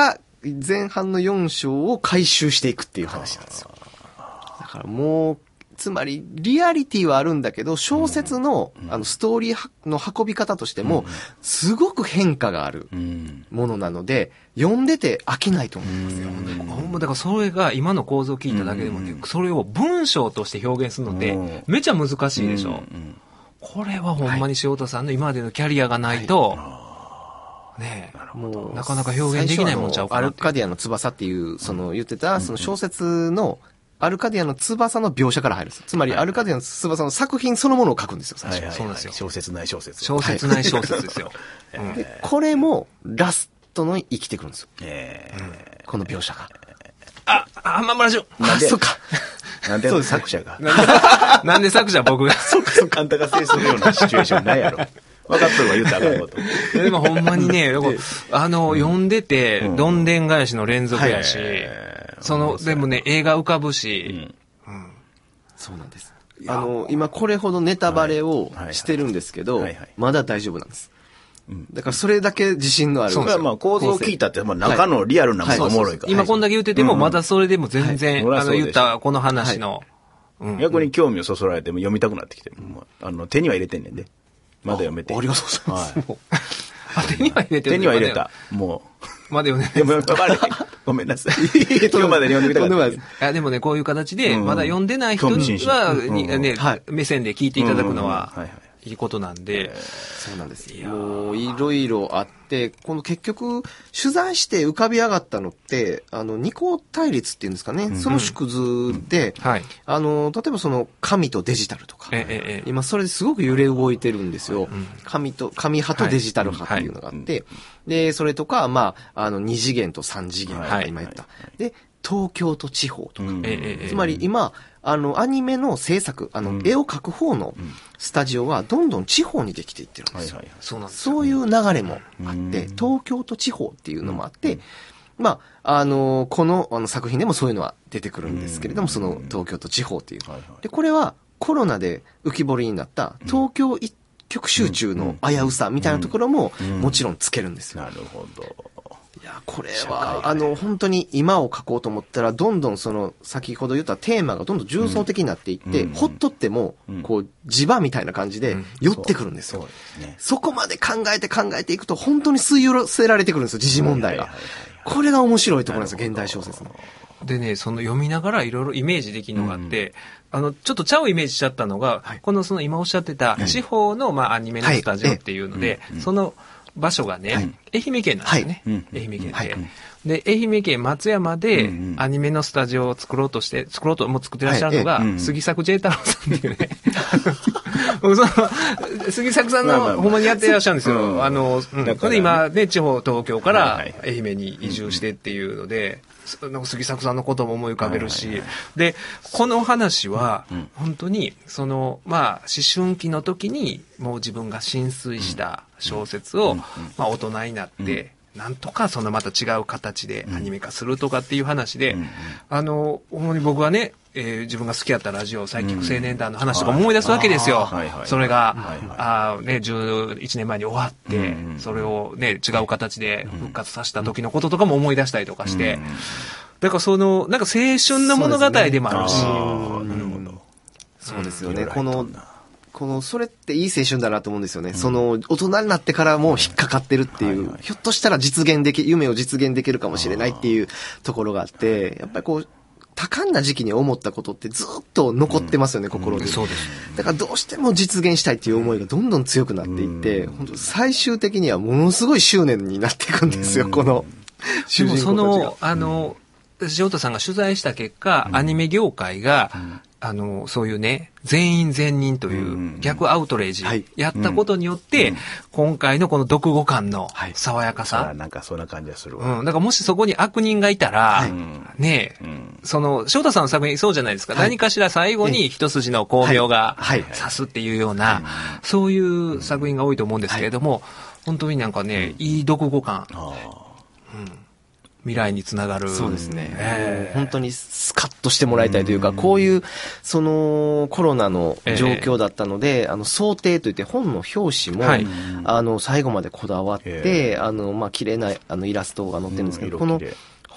前半のよん章を回収していくっていう話なんですよ。だからもう、つまり、リアリティはあるんだけど、小説の、うん、あの、ストーリーの運び方としても、すごく変化があるものなので、読んでて飽きないと思いますよ。 ほんま、だからそれが今の構造を聞いただけでもね、それを文章として表現するのって、めちゃ難しいでしょ。これはほんまに塩田さんの今までのキャリアがないと、はい、ねえ、もう、なかなか表現できないもんちゃうかな。 アルカディアの翼っていう、その言ってた、その小説の、アルカディアの翼の描写から入るんです。つまり、アルカディアの翼の作品そのものを書くんですよ、最初。はいはいはい、 そうなんですよ。 小説内小説。 小説内小説ですよ。 うん、でこれも、ラストの生きてくるんですよ。えー、この描写が。 あ、あ、まんまラジオ。 あ、そっか。 なんで作者が。 なんで作者僕が。 そっかそっか、あんたが制するようなシチュエーションないやろ。分かっとるわ、言ったらあかんこと。 でもほんまにね、あの、読んでて、どんでん返しの連続やし、その、でもね、映画浮かぶし、 そうなんです。あの、今これほどネタバレをしてるんですけど、まだ大丈夫なんです。だからそれだけ自信のある。 そうですよ。まあ構造を聞いたって、まあ中のリアルなものがおもろいから。 今こんだけ言ってても、まだそれでも全然、あの、言ったこの話の。 逆に興味をそそられても読みたくなってきて、あの、手には入れてんねんで。まだ読めて。 ありがとうございます。 あ、手には入れてる。 手には入れた。もう。まだ読んでない。ごめんなさい。今日まで読んでみたかった。いや、でもね、こういう形で、まだ読んでない人は、ね、目線で聞いていただくのは、いいことなんで。 そうなんです。もう、いろいろあって、この結局、取材して浮かび上がったのって、あの、二項対立っていうんですかね、その縮図で、あの、例えばその、紙とデジタルとか、今それですごく揺れ動いてるんですよ。紙と、紙派とデジタル派っていうのがあって、で、それとか、まあ、あの、二次元と三次元とか今言った。で、東京と地方とか。つまり今、あの、アニメの制作、あの、うん、絵を描く方のスタジオはどんどん地方にできていってるんですよ。はいはい、そうなんですよ。そういう流れもあって、東京と地方っていうのもあって、まあ、あの、このあの作品でもそういうのは出てくるんですけれども、その東京と地方っていう。で、これはコロナで浮き彫りになった東京一極集中の危うさみたいなところももちろんつけるんですよ。 なるほど。 いや、これは、あの、本当に今を書こうと思ったら、どんどんその、先ほど言ったテーマがどんどん重層的になっていって、うん、ほっとっても、こう、磁場みたいな感じで、寄ってくるんですよ。うん そ, そうですね、そこまで考えて考えていくと、本当に吸い寄せられてくるんですよ、時事問題が。これが面白いところなんですよ、現代小説の。 でね、その読みながらいろいろイメージできるのがあって、うん、あの、ちょっとちゃうイメージしちゃったのが、はい、このその今おっしゃってた、地方の、まあ、アニメのスタジオっていうので、はい、その、場所がね、はい、愛媛県なんですよね。はい、愛媛県で、はい。で、愛媛県松山でアニメのスタジオを作ろうとして、作ろうと、もう作ってらっしゃるのが、はい、杉作 J 太郎さんっていうね。その杉作さんのほんまにやってらっしゃるんですよ。あの、うん、それで今ね、地方、東京から愛媛に移住してっていうので、なんか杉作さんのことも思い浮かべるし、で、この話は、本当に、その、まあ、思春期の時に、もう自分が浸水した小説を、まあ、大人になって、なんとかそのまた違う形でアニメ化するとかっていう話で、あの、主に僕はね、えー、自分が好きだったラジオ、サイキック青年団の話とか思い出すわけですよ。それが、あね、じゅういちねんまえに終わって、それをね、違う形で復活させた時のこととかも思い出したりとかして、だからその、なんか青春の物語でもあるし。 そうですよね。この、この、それっていい青春だなと思うんですよね。うん、その、大人になってからも引っかかってるっていう、はいはい、ひょっとしたら実現でき、夢を実現できるかもしれないっていうところがあって、やっぱりこう、多感な時期に思ったことってずっと残ってますよね、うん、心に、うん。そうです。だからどうしても実現したいっていう思いがどんどん強くなっていって、うん、本当最終的にはものすごい執念になっていくんですよ、うん、この主人公たちが。でもその、あの、塩田さんが取材した結果、うん、アニメ業界が、うんあの、そういうね、全員全人という逆アウトレイジやったことによって、今回のこの読後感の爽やかさ。 なんかそんな感じがするわ。うん。だからもしそこに悪人がいたら、ねえ、その、翔太さんの作品そうじゃないですか。何かしら最後に一筋の光明が指すっていうような、そういう作品が多いと思うんですけれども、本当になんかね、いい読後感。うん未来につながる。 そうですね。えー、本当にスカッとしてもらいたいというか、うこういう、その、コロナの状況だったので、えー、あの、想定といって本の表紙も、はい、あの、最後までこだわって、えー、あの、まあ、綺麗な、あの、イラストが載ってるんですけど、この、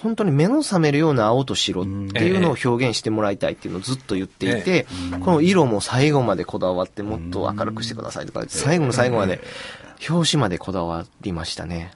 本当に目の覚めるような青と白っていうのを表現してもらいたいっていうのをずっと言っていて、この色も最後までこだわってもっと明るくしてくださいとか、最後の最後まで表紙までこだわりましたね。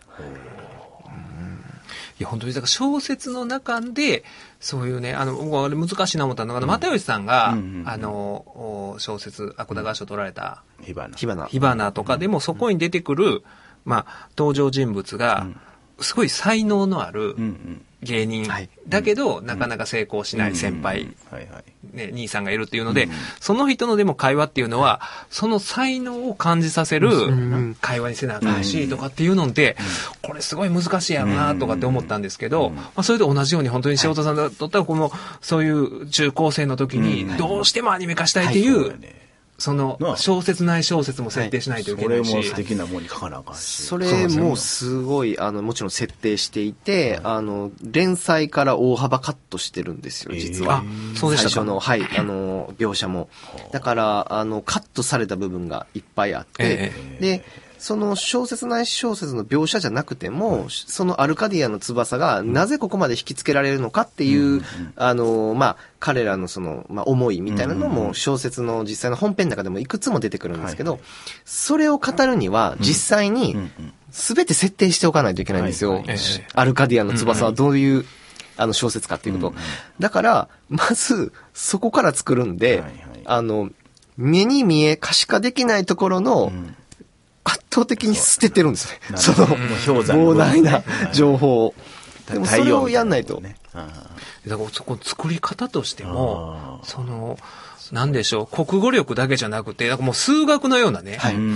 いや、本当に、だから小説の中で、そういうね、あの、僕あれ難しいな思ったのが、又吉さんが、あの、小説、芥川賞取られた、 火花。 火花。 火花とかでもそこに出てくる、まあ、登場人物が、すごい才能のある芸人だけど、なかなか成功しない先輩、ね、兄さんがいるっていうので、その人のでも会話っていうのは、その才能を感じさせる会話にせなあかんし、とかっていうので、これすごい難しいやろな、とかって思ったんですけど、まあ、それと同じように本当に塩田さんだったら、この、そういう中高生の時に、どうしてもアニメ化したいっていう、その小説内小説も設定しないといけないし、 それも素敵なものに書かなあかんし、 それもすごいあのもちろん設定していて、あの連載から大幅カットしてるんですよ実は。 そうでしたか。 最初のはいあの描写もだからあのカットされた部分がいっぱいあって、でその小説内小説の描写じゃなくても、そのアルカディアの翼がなぜここまで引きつけられるのかっていう、あの、まあ、彼らのその、まあ、思いみたいなのも小説の実際の本編の中でもいくつも出てくるんですけど、それを語るには実際に全て設定しておかないといけないんですよ。アルカディアの翼はどういう、あの小説かっていうこと。だから、まずそこから作るんで、あの、目に見え可視化できないところの、圧倒的に捨ててるんですね。その、膨大な情報を。でもそれをやんないと。 だからそこ作り方としても、その、なんでしょう、国語力だけじゃなくて、なんかもう数学のようなね、はい、うん。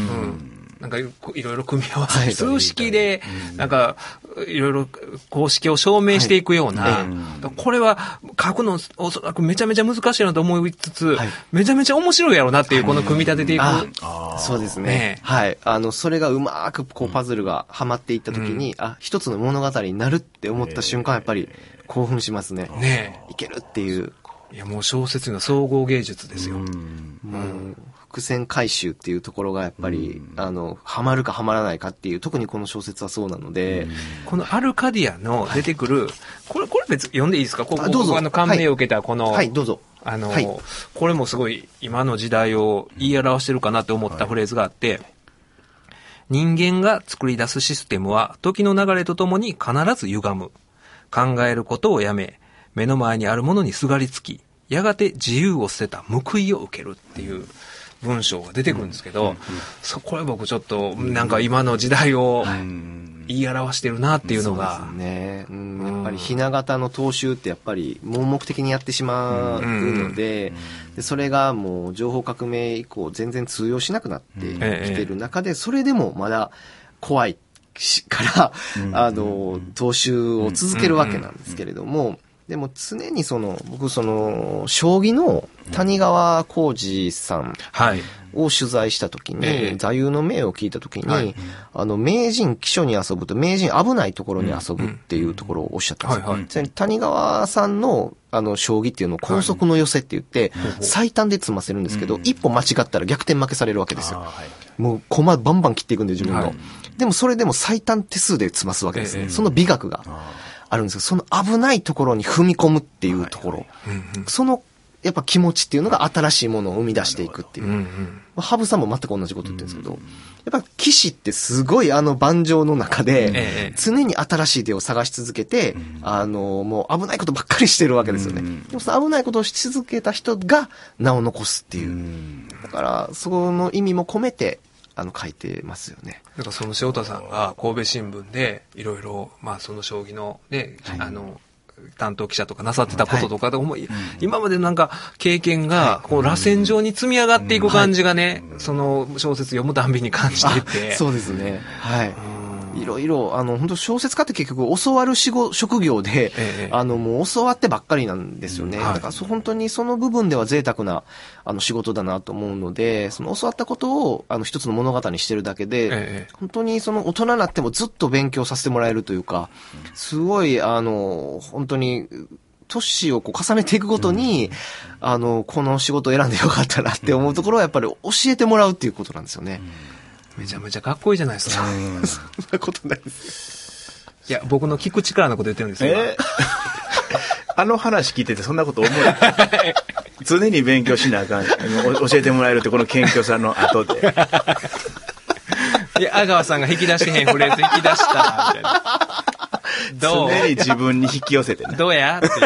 なんかいろいろ組み合わせて、数式で、なんか、いろいろ公式を証明していくような、はい、これは書くのおそらくめちゃめちゃ難しいなと思いつつ、はい、めちゃめちゃ面白いやろうなっていう、この組み立てていく。 あそうですね。ねはい。あの、それがうまくこうパズルがはまっていった時に、うん、あ、一つの物語になるって思った瞬間、やっぱり興奮しますね。ねいけるっていう。 いや、もう小説の総合芸術ですよ。うんもう伏線回収っていうところがやっぱり、うん、あの、ハマるかハマらないかっていう、特にこの小説はそうなので。うん、 このアルカディアの出てくる、はい、これ、これ別読んでいいですかここ、どうぞ。あの、感銘を受けたこの、 はい、はい、どうぞ。 あの、はい、これもすごい今の時代を言い表してるかなって思ったフレーズがあって、はい、人間が作り出すシステムは時の流れとともに必ず歪む。考えることをやめ、目の前にあるものにすがりつき、やがて自由を捨てた報いを受けるっていう文章が出てくるんですけど、うんうんうん、そこは僕ちょっとなんか今の時代を言い表してるなっていうのが、 そうですね、うん、やっぱりひな形の踏襲ってやっぱり盲目的にやってしまうので、うん、でそれがもう情報革命以降全然通用しなくなってきてる中で、それでもまだ怖いから、うん、あの踏襲を続けるわけなんですけれども、でも常にその、僕その、将棋の谷川浩司さんを取材したときに、はい、座右の銘を聞いたときに、はい、あの、名人基礎に遊ぶと、名人危ないところに遊ぶっていうところをおっしゃったんですよ。はいはい、谷川さんの、あの、将棋っていうのを高速の寄せって言って、はい、最短で詰ませるんですけど、うん、一歩間違ったら逆転負けされるわけですよ。はい、もう、駒バンバン切っていくんで、自分の。はい、でもそれでも最短手数で詰ますわけですね。その美学が。あるんですけど、その危ないところに踏み込むっていうところ、はいはいうんうん、そのやっぱ気持ちっていうのが新しいものを生み出していくっていう。うんうんまあ、羽生さんも全く同じこと言ってるんですけど、うんうん、やっぱ棋士ってすごいあの盤上の中で、常に新しい手を探し続けて、うん、あの、もう危ないことばっかりしてるわけですよね。うんうん、でもその危ないことをし続けた人が名を残すっていう。うん、だから、その意味も込めて、あの書いてますよね。 なんかその塩田さんが神戸新聞でいろいろまあその将棋のね、はい、あの担当記者とかなさってたこととかで、はい、今までなんか経験がこう螺旋状に積み上がっていく感じがね、はい、その小説読むたんびに感じていて。 そうですね。はい。いろいろ、あの、本当小説家って結局教わる仕事、職業で、ええ、あの、もう教わってばっかりなんですよね。うんはい、だから本当にその部分では贅沢な、あの、仕事だなと思うので、その教わったことを、あの、一つの物語にしてるだけで、え、本当にその大人になってもずっと勉強させてもらえるというか、すごい、あの、本当に、年をこう重ねていくごとに、うん、あの、この仕事を選んでよかったなって思うところはやっぱり教えてもらうっていうことなんですよね。 うんめちゃめちゃかっこいいじゃないですか。 そんなことないです。 いや、僕の聞く力のこと言ってるんですよ。えー、 あの話聞いててそんなこと思う常に勉強しなあかん。教えてもらえるってこの謙虚さの後で。 いや、阿川さんが引き出してへんフレーズ引き出した、みたいな。 どう常に自分に引き寄せてね。 どうやっていう。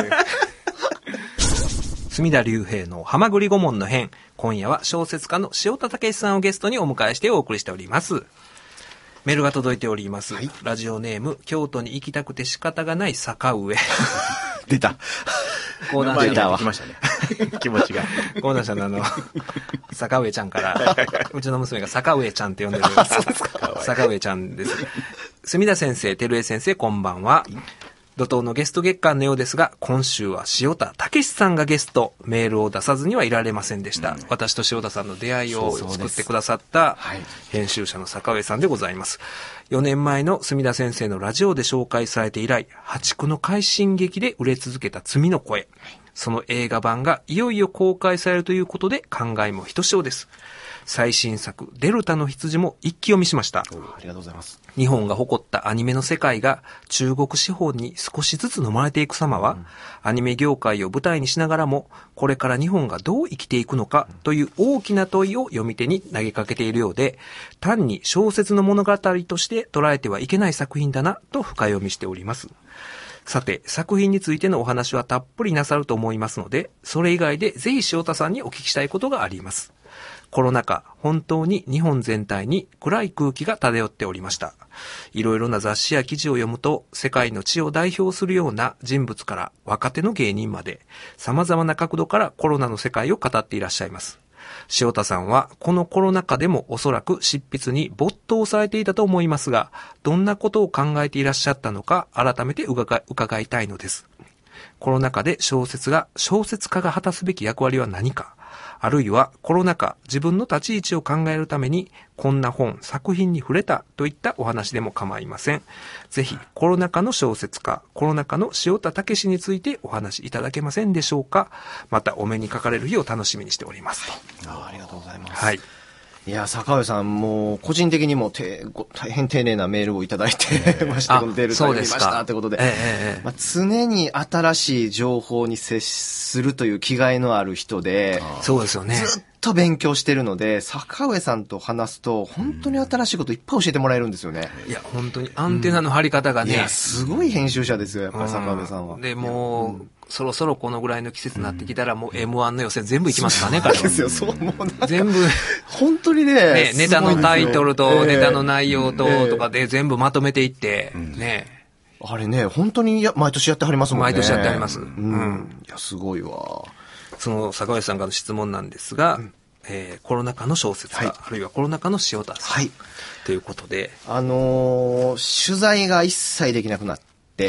隅田隆平のはまぐり顧問の編。今夜は小説家の塩田武さんをゲストにお迎えしてお送りしております。メールが届いております。はい、ラジオネーム、京都に行きたくて仕方がない坂上。 出た。 講談社出たわ。来ましたね。気持ちが。 講談社のあの、坂上ちゃんから、うちの娘が坂上ちゃんって呼んでる。坂上ちゃんです。墨田先生、照江先生、こんばんは。怒涛のゲスト月間のようですが、今週は塩田武さんがゲスト、メールを出さずにはいられませんでした。うん、私と塩田さんの出会いを作ってくださった編集者の坂上さんでございます。よねんまえの墨田先生のラジオで紹介されて以来、破竹の快進撃で売れ続けた罪の声。その映画版がいよいよ公開されるということで感慨もひとしおです。最新作デルタの羊も一気読みしました。ありがとうございます。 日本が誇ったアニメの世界が中国資本に少しずつ飲まれていく様は、うん、アニメ業界を舞台にしながらもこれから日本がどう生きていくのかという大きな問いを読み手に投げかけているようで、単に小説の物語として捉えてはいけない作品だなと深読みしております。さて、作品についてのお話はたっぷりなさると思いますので、それ以外でぜひ塩田さんにお聞きしたいことがあります。コロナ禍、本当に日本全体に暗い空気が漂っておりました。いろいろな雑誌や記事を読むと、世界の地を代表するような人物から若手の芸人まで、様々な角度からコロナの世界を語っていらっしゃいます。塩田さんはこのコロナ禍でもおそらく執筆に没頭されていたと思いますが、どんなことを考えていらっしゃったのか改めて伺い、伺いたいのです。コロナ禍で小説が、小説家が果たすべき役割は何か、あるいはコロナ禍、自分の立ち位置を考えるためにこんな本、作品に触れたといったお話でも構いません。ぜひコロナ禍の小説家、コロナ禍の塩田武についてお話しいただけませんでしょうか。またお目にかかれる日を楽しみにしておりますと。 あ, ありがとうございます。 はい。 いや、坂上さん、もう、個人的にもて大変丁寧なメールをいただいてまして、このデルタ読みましたということで、ええまあ、常に新しい情報に接するという気概のある人で、 そうですよね。 ずっと勉強してるので、坂上さんと話すと、本当に新しいこといっぱい教えてもらえるんですよね。 いや、本当にアンテナの張り方がね。うん、いや、 すごい編集者ですよ、やっぱり坂上さんは。 うん、で、もう、うん、そろそろこのぐらいの季節になってきたら、もう エムワン の予選全部いきますからね、彼は。 そうですよ、そう、もう全部。 本当にね、 ね、ネタのタイトルと、ネタの内容と、とかで全部まとめていって、ね。 あれね、本当にや毎年やってはりますもんね。 毎年やってはります。うん。いや、すごいわ。 その坂上さんからの質問なんですが、うんえー、コロナ禍の小説家、はい、あるいはコロナ禍の塩田さん、はい、ということで、 あのー、取材が一切できなくなって、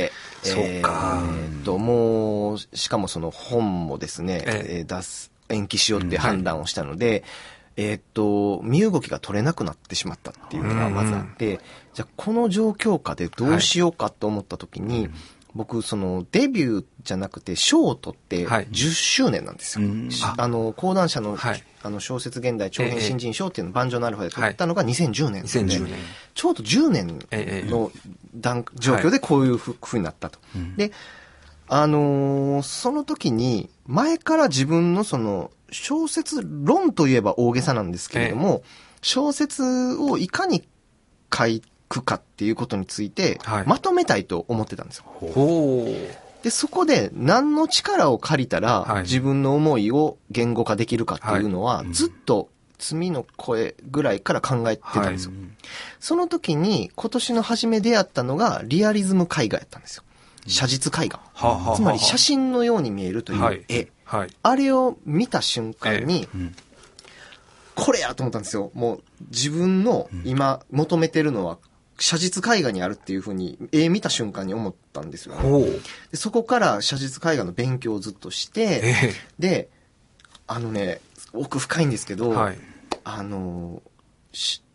そうか、 えー、ともうしかもその本もですね、えー、出す延期しようって判断をしたので、うんはい、えー、っと身動きが取れなくなってしまったっていうのがまずあって、うんうん、じゃあこの状況下でどうしようかと思った時に、はい僕、その、デビューじゃなくて、賞を取ってじゅっしゅうねんなんですよ。はい、あ, あの、講談社の、はい、あの、小説現代長編新人賞っていうのを万丈のアルファで取ったのがにせんじゅうねんで、はい、にせんじゅうねんちょうどじゅうねんの段、状況でこういうふうになったと。はい、で、あのー、その時に、前から自分のその、小説論といえば大げさなんですけれども、小説をいかに書いて、くかっていうことについて、はい、まとめたいと思ってたんですよ。 ほうで、そこで何の力を借りたら、はい、自分の思いを言語化できるかっていうのは、はい、ずっと罪の声ぐらいから考えてたんですよ。はい、その時に今年の初め出会ったのがリアリズム絵画やったんですよ。写実絵画。うん、つまり写真のように見えるという絵。はいはい、あれを見た瞬間に、えーうんこれやと思ったんですよ。もう自分の今求めてるのは写実絵画にあるっていうふうに絵見た瞬間に思ったんですよね。でそこから写実絵画の勉強をずっとして、えー、で、あのね、奥深いんですけど、はい、あの、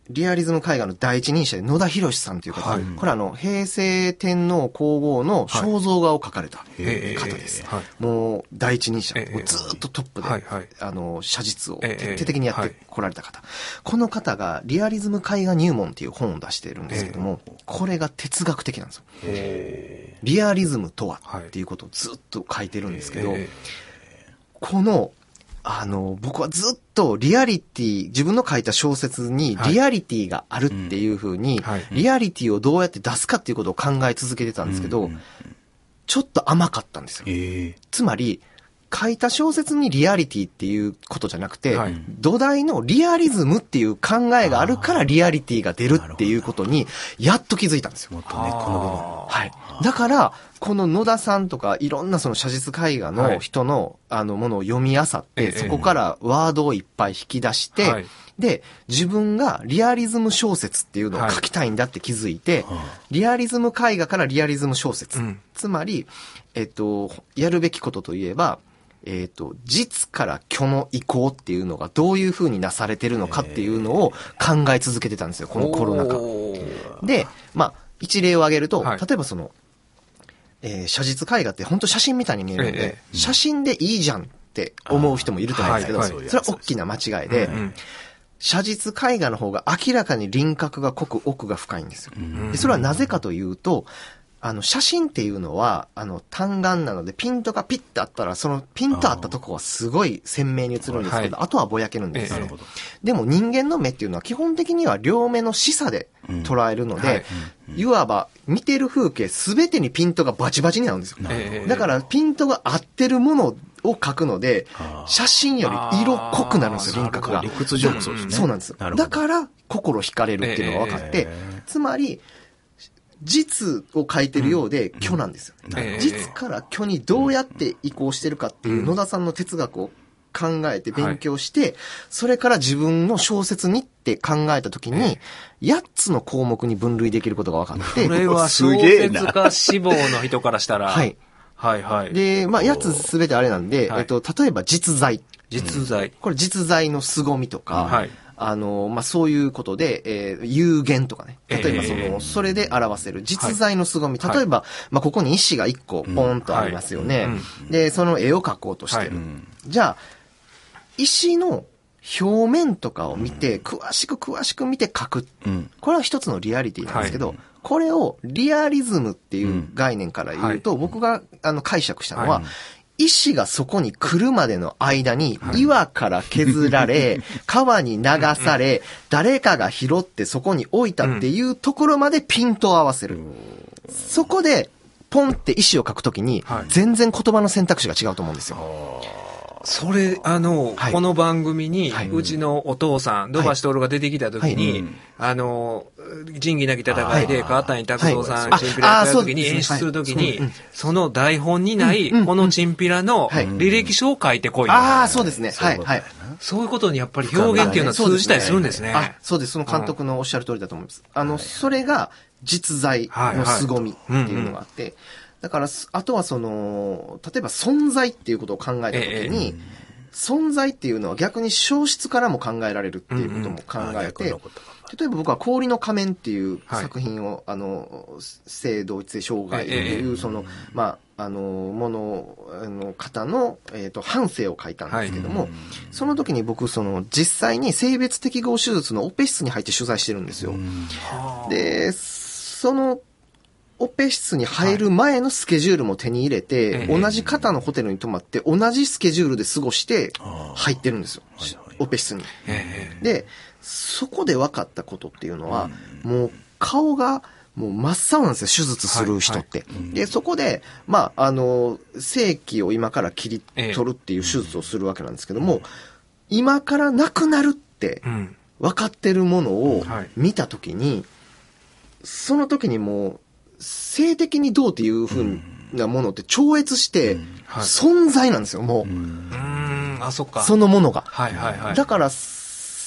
リアリズム絵画の第一人者で野田弘さんという方、はい、これあの、平成天皇皇后の肖像画を描かれた方です。はい、もう第一人者、もうずっとトップで、はいはい、あの、写実を徹底的にやってこられた方。この方がリアリズム絵画入門っていう本を出しているんですけども、これが哲学的なんですよ。リアリズムとはっていうことをずっと書いてるんですけど、このあの、僕はずっとリアリティ、自分の書いた小説にリアリティがあるっていう風に、はいうん、リアリティをどうやって出すかっていうことを考え続けてたんですけど、うん、ちょっと甘かったんですよ。えー、つまり、書いた小説にリアリティっていうことじゃなくて、はい、土台のリアリズムっていう考えがあるからリアリティが出るっていうことに、やっと気づいたんですよ。もっとね、この部分。はい。だから、この野田さんとかいろんなその写実絵画の人の、はい、あのものを読み漁って、ええ、そこからワードをいっぱい引き出して、はい、で、自分がリアリズム小説っていうのを書きたいんだって気づいて、はい、リアリズム絵画からリアリズム小説。うん、つまり、えっと、やるべきことといえば、えっと、実から虚の移行っていうのがどういう風になされてるのかっていうのを考え続けてたんですよ、このコロナ禍。で、まあ、一例を挙げると、はい、例えばその、えー、写実絵画って本当写真みたいに見えるので、ええ、写真でいいじゃんって思う人もいると思うんですけど、はいはい、それは大きな間違いで、うん、写実絵画の方が明らかに輪郭が濃く奥が深いんですよ。でそれはなぜかというと、あの、写真っていうのは、あの、単眼なので、ピントがピッとあったら、そのピンとあったとこはすごい鮮明に映るんですけど、はい、あとはぼやけるんですよ。でも人間の目っていうのは基本的には両目の視差で捉えるので、うんはいうん、いわば見てる風景すべてにピントがバチバチに合うんですよ。だからピントが合ってるものを描くので、写真より色濃くなるんですよ、輪郭が。 理屈上もそうですね。 そうなんです。だから心惹かれるっていうのが分かって、つまり、実を書いてるようで虚なんですよ、うんえー、実から虚にどうやって移行してるかっていう野田さんの哲学を考えて勉強して、はい、それから自分の小説にって考えたときに、やっつの項目に分類できることが分かって。 これは小説家志望の人からしたら。 はい。 はいはい。 で、まあ、やつすべてあれなんで、えっと、例えば実在。 実在。 うん、これ実在の凄みとか、はい。あの、まあ、そういうことで、えー、有限とかね。例えばその、えー、それで表せる実在の凄み。はい、例えば、まあ、ここに石が一個ポンとありますよね。うんはい、で、その絵を描こうとしてる。はい、じゃあ、石の表面とかを見て、詳しく詳しく見て描く。うん、これは一つのリアリティなんですけど、はい、これをリアリズムっていう概念から言うと、うんはい、僕があの解釈したのは、はい石がそこに来るまでの間に岩から削られ、川に流され、誰かが拾ってそこに置いたっていうところまでピントを合わせる。そこでポンって石を書くときに全然言葉の選択肢が違うと思うんですよ。 それ、あの、はい、この番組に、はい、うちのお父さん、土橋徹が出てきたときに、はい、あの、仁義なき戦いで、川谷拓三さん、チンピラやったときに、演出するときに、その台本にない、このチンピラの履歴書を書いてこい。 ああ、そうですね。はい、はい。 そういうことにやっぱり表現っていうのは通じたりするんですね。 あ、そうです。その監督のおっしゃる通りだと思います。あの、それが実在の凄みっていうのがあって、だから、あとはその、例えば存在っていうことを考えたときに、ええ、存在っていうのは逆に消失からも考えられるっていうことも考えて、うんうん、例えば僕は氷の仮面っていう作品を、はい、あの、性同一性障害という、その、ええ、まあ、あの、もの、あの、方の、えっと、半生を書いたんですけども、はい、その時に僕、その、実際に性別適合手術のオペ室に入って取材してるんですよ。で、その、オペ室に入る前のスケジュールも手に入れて、はい、同じ方のホテルに泊まって、同じスケジュールで過ごして入ってるんですよ。はいはい、オペ室に。で、そこで分かったことっていうのは、うん、もう顔がもう真っ青なんですよ、手術する人って。はいはい、で、そこで、まあ、あの、性器を今から切り取るっていう手術をするわけなんですけども、うん、今からなくなるって分かってるものを見たときに、その時にもう、性的にどうっていうふうなものって超越して存在なんですよ、もう。うーん、あ、そっか。そのものが。はいはいはい。だから、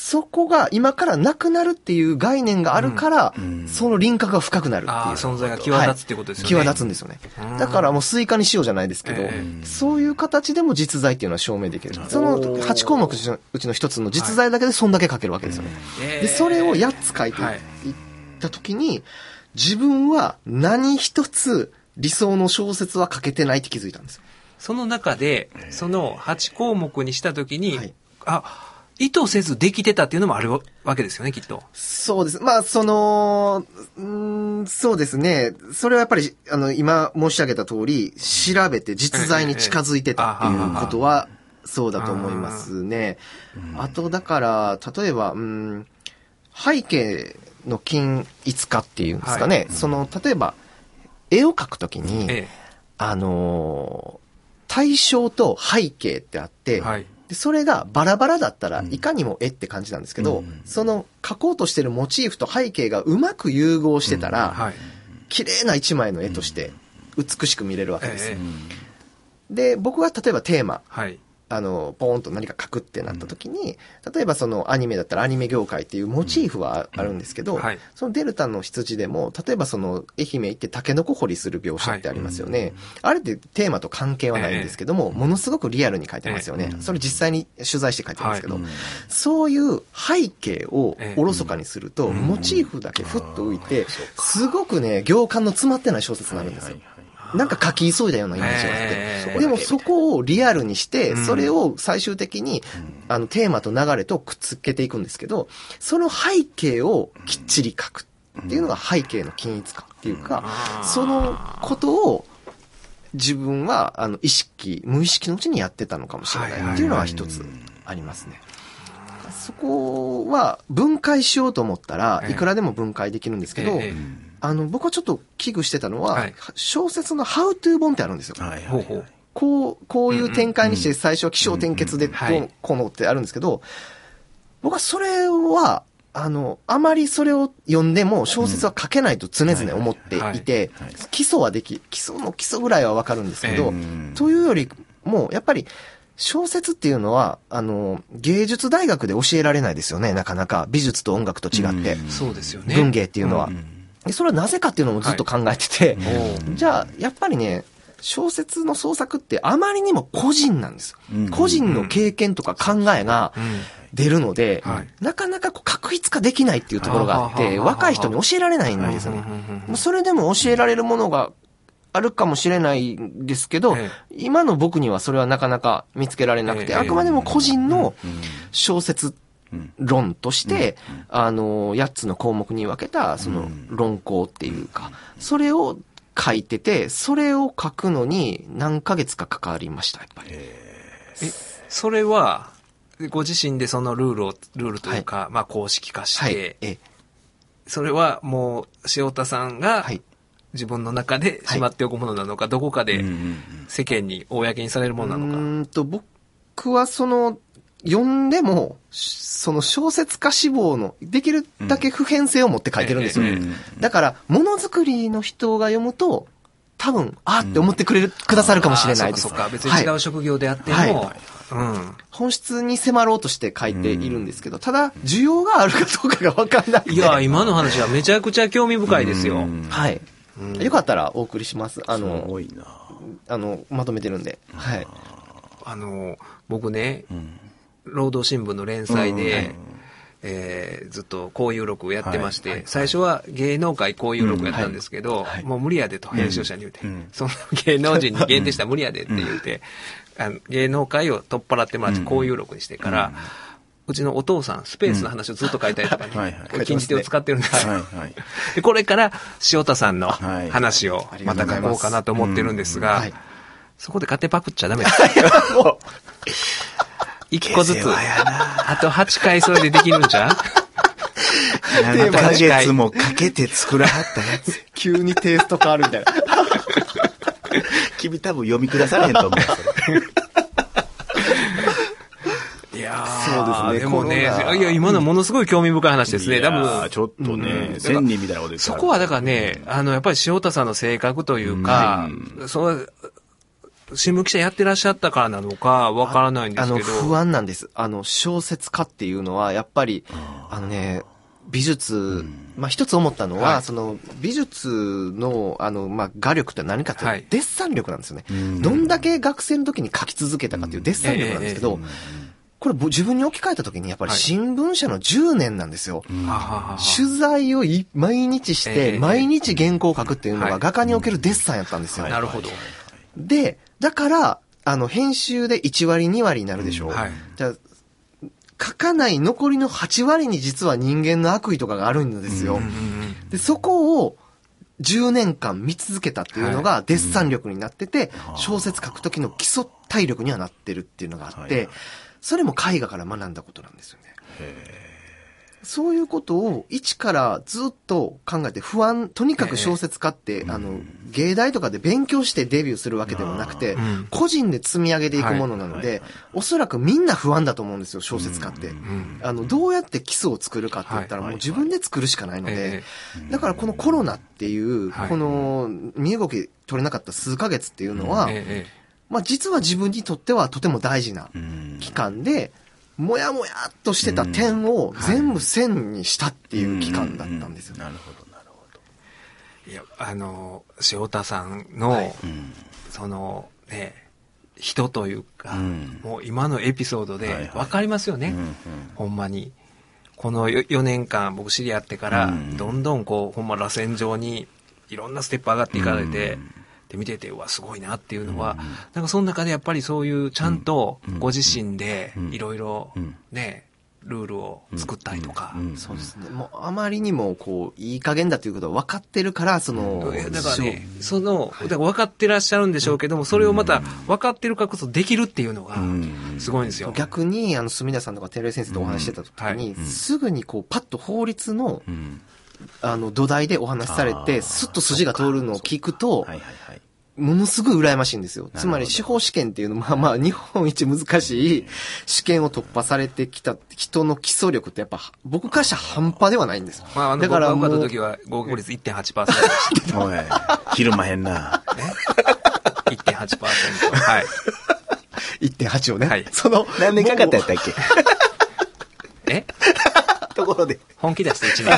そこが今からなくなるっていう概念があるから、うん、その輪郭が深くなるっていう。 存在が際立つってことですよね。 はい、際立つんですよね。だからもうスイカにしようじゃないですけど、えー、そういう形でも実在っていうのは証明できる。そのはち項目うちの一つの実在だけでそんだけ書けるわけですよね。はい、で、それをやっつ書いていったときに、はい、自分は何一つ理想の小説は書けてないって気づいたんですよ。 その中で、そのはち項目にしたときに、はい、あ、意図せずできてたっていうのもあるわけですよね、きっと。 そうです。まあ、その、うーん、そうですね。それはやっぱり、あの、今申し上げた通り、調べて実在に近づいてたっていうことは、そうだと思いますね。あと、だから、例えば、うん、背景の均一化っていうんですかね。はい、その、例えば、絵を描くときに、ええ、あの、対象と背景ってあって、はい、でそれがバラバラだったらいかにも絵って感じなんですけど、うん、その描こうとしてるモチーフと背景がうまく融合してたら、うんはい、綺麗な一枚の絵として美しく見れるわけです。うん、で、僕は例えばテーマ、はい、あの、ポーンと何か書くってなった時に、例えばそのアニメだったらアニメ業界っていうモチーフはあるんですけど、うんはい、そのデルタの羊でも、例えばその愛媛行ってタケノコ掘りする描写ってありますよね。はい、あれってテーマと関係はないんですけども、えー、ものすごくリアルに書いてますよね。えー、それ実際に取材して書いてますけど、はい、そういう背景をおろそかにすると、モチーフだけふっと浮いて、すごくね、行間の詰まってない小説になるんですよ。なんか書き急いだようなイメージがあって。でもそこをリアルにして、それを最終的に、あの、テーマと流れとくっつけていくんですけど、その背景をきっちり書くっていうのが背景の均一化っていうか、そのことを自分は、あの、意識、無意識のうちにやってたのかもしれないっていうのは一つありますね。そこは分解しようと思ったらいくらでも分解できるんですけど、あの僕はちょっと危惧してたのは、はい、小説のハウトゥー本ってあるんですよ。はいはいはい、こうこういう展開にして最初は起承転結でどうこうのってあるんですけど、僕はそれはあのあまりそれを読んでも小説は書けないと常々思っていて、基礎はでき基礎の基礎ぐらいはわかるんですけど、というよりもやっぱり小説っていうのは、あの、芸術大学で教えられないですよね、なかなか。美術と音楽と違って。 そうですよね。 文芸っていうのは。それはなぜかっていうのもずっと考えてて、はい、じゃあ、やっぱりね、小説の創作ってあまりにも個人なんですよ。うん、個人の経験とか考えが出るので、うんはい、なかなかこう確一化できないっていうところがあって、若い人に教えられないんですよね。それでも教えられるものがあるかもしれないんですけど、ええ、今の僕にはそれはなかなか見つけられなくて、え、あくまでも個人の小説論として、うん、あの、やっつの項目に分けた、その論考っていうか、それを書いてて、それを書くのに何ヶ月か関わりました、やっぱり。 え、それは、ご自身でそのルールを、ルールというか、はい、まあ公式化して、はい、えそれはもう、塩田さんが、はい自分の中でしまっておくものなのか、はい、どこかで世間に公にされるものなのか。 うんと僕はその読んでもその小説家志望のできるだけ普遍性を持って書いてるんですよ。うん、だからものづくりの人が読むと多分あって思ってくれる、うん、くださるかもしれないです。 そうかそうか、別に違う職業であっても、はいはいうん、本質に迫ろうとして書いているんですけど、ただ需要があるかどうかが分かんなくて。 いや今の話はめちゃくちゃ興味深いですよ。 はい。うん、よかったらお送りします。あの、すごいな。あの、まとめてるんで。はい。 あの、僕ね、うん、労働新聞の連載で、うんはいえー、ずっと交友録をやってまして、はいはい、最初は芸能界交友録やったんですけど、うんはい、もう無理やでと編集者に言うて、うん、その芸能人に限定したら無理やでって言うて、あの芸能界を取っ払ってもらって交友録にしてから、うんうちのお父さん、スペースの話をずっと書いたりとかに、禁じ手を使ってるんですよ。はいはい、でこれから、塩田さんの話をまた書こうかなと思ってるんですが、はい、そこで勝手パクっちゃダメです。一個ずつ、あとはちかいそれでできるんじゃん何ヶ月もかけて作らはったやつ。 急にテイスト変わるみたいな。 君多分読み下されへんと思う。 いやそうですね。でもね、いや、今のものすごい興味深い話ですね。多分。 ちょっとね、千、うん、人みたいなことですから。そこはだからね、あの、やっぱり塩田さんの性格というか、うん、そう、 新聞記者やってらっしゃったからなのかわからないんですけど。 あの、不安なんです。あの、小説家っていうのは、やっぱり、あのね、美術、うん、まあ、一つ思ったのは、はい、その、美術の、あの、まあ、画力って何かっていうと、はい、デッサン力なんですよね、うん。どんだけ学生の時に書き続けたかっていうデッサン力なんですけど、うんええええこれ自分に置き換えた時にやっぱり新聞社のじゅうねんなんですよ。はい、取材を毎日して、毎日原稿を書くっていうのが画家におけるデッサンやったんですよ。 なるほど。 で、だから、あの、編集でいちわりにわりになるでしょう。はい、じゃあ書かない残りのはちわりに実は人間の悪意とかがあるんですよ。で、そこをじゅうねんかん見続けたっていうのがデッサン力になってて、小説書く時の基礎体力にはなってるっていうのがあって、それも絵画から学んだことなんですよね。へそういうことを一からずっと考えて不安、とにかく小説家って、あの、芸大とかで勉強してデビューするわけでもなくて、個人で積み上げていくものなので、おそらくみんな不安だと思うんですよ、小説家って。あの、どうやって基礎を作るかって言ったらもう自分で作るしかないので、だからこのコロナっていう、この身動き取れなかった数ヶ月っていうのは、まあ実は自分にとってはとても大事な期間で、もやもやっとしてた点を全部線にしたっていう期間だったんですよ。 なるほど、なるほど。いや、あの、塩田さんの、はい、その、ね、人というか、うん、もう今のエピソードで分かりますよね。はいはい、ほんまに。このよねんかん僕知り合ってから、うん、どんどんこう、ほんま螺旋状にいろんなステップ上がっていかれて、うん見ててうわすごいなっていうのは、うん、なんかその中でやっぱりそういうちゃんとご自身でいろいろねルールを作ったりとか、 うんうん、そうですね。もうあまりにもこういい加減だということは分かってるからその、 うん、だからねそのだから分かってらっしゃるんでしょうけども、それをまた分かってるからこそできるっていうのがすごいんですよ。 逆にあの墨田さんとか照井先生とお話してた時に、うんはい、すぐにこうパッと法律の、うんあの土台でお話しされてスッと筋が通るのを聞くと、はいはいはい、ものすごい羨ましいんですよ。つまり司法試験っていうのはまあ日本一難しい試験を突破されてきた人の基礎力ってやっぱ僕からしたら半端ではないんですよ。 まああのだから僕が受かった時は合格率 いってんはちパーセント でした。 おい、ひるまへんな。 ね、いってんはちパーセント。はい。 いってんはち をね。 はい。その何年かかったやったっけ？ え？ ところで本気出していちねん。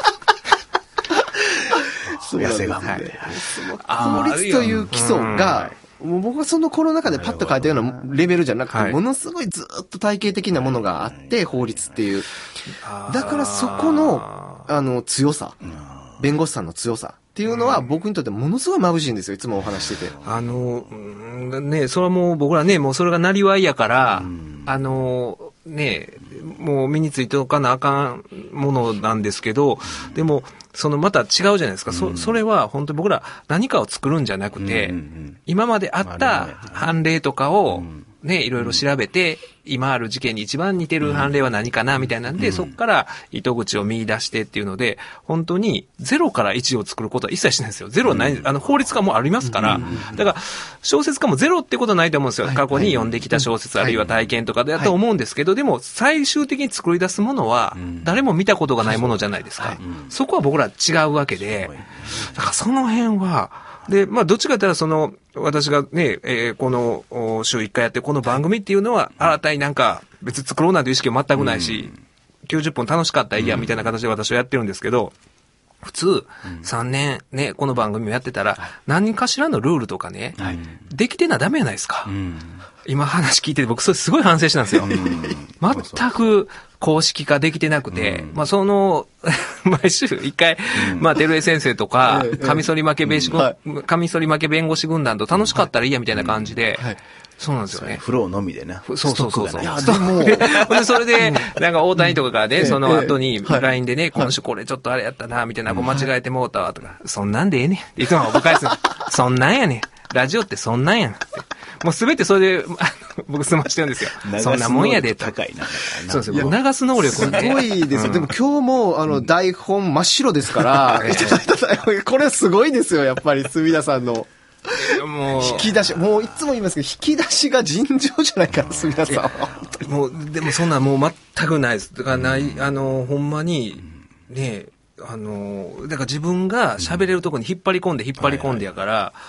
痩せがんで。法律という基礎が、もう僕はそのコロナ禍でパッと書いたようなレベルじゃなくて、ものすごいずっと体系的なものがあって、法律っていう。だからそこの、あの、強さ、弁護士さんの強さっていうのは僕にとってものすごい眩しいんですよ、いつもお話してて。 あの、ね、それはもう僕らね、もうそれがなりわいやから、あの、ね、もう身についておかなあかんものなんですけど、でも、そのまた違うじゃないですか。そ、それは本当に僕ら何かを作るんじゃなくて、今まであった判例とかをね、いろいろ調べて、今ある事件に一番似てる判例は何かなみたいなんで、そこから糸口を見出してっていうので、本当にゼロからいちを作ることは一切しないんですよ。ゼロはない、あの法律家もありますから、だから小説家もゼロってことはないと思うんですよ。過去に読んできた小説あるいは体験とかだと思うんですけど、でも最終的に作り出すものは誰も見たことがないものじゃないですか。そこは僕ら違うわけで、だからその辺は、で、まあ、どっちかというと、その、私がね、えー、この、週いっかいやって、この番組っていうのは、新たになんか、別に作ろうなんていう意識は全くないし、うん、きゅうじゅっぷん楽しかったらいいや、みたいな形で私はやってるんですけど、普通、さんねんね、この番組をやってたら、何かしらのルールとかね、はい、できてなダメじゃないですか。うん、今話聞いてて、僕、それすごい反省したんですよ。うん、全く、公式化できてなくて、うん、まあその、毎週一回、うん、まあ照江先生とか、カミソリ負け弁護士、カミソリ負け弁護士軍団と楽しかったらいいやみたいな感じで、はいはい、そうなんですよね。 フローのみでな。 そうそうそうそう。いや、でも、で、それで、なんか大谷とかがね、その後に ライン でね、今週これちょっとあれやったな、みたいな、こう間違えてもうたわとか、そんなんでええねんっていつも僕返す。そんなんやねん。ラジオってそんなんやんって。もうすべてそれで、僕済ましてるんですよ。そんなもんやでと。 高いな。 そうですよ。流す能力すごいですよ。でも今日も、あの、台本真っ白ですから、いただいた台本、これすごいですよ、やっぱり、墨田さんの。もう、引き出し、もういつも言いますけど、引き出しが尋常じゃないから、墨田さんは。 もう、でもそんなもう全くないです。だからない、あの、ほんまに、ね、あの、だから自分が喋れるところに引っ張り込んで引っ張り込んでやから、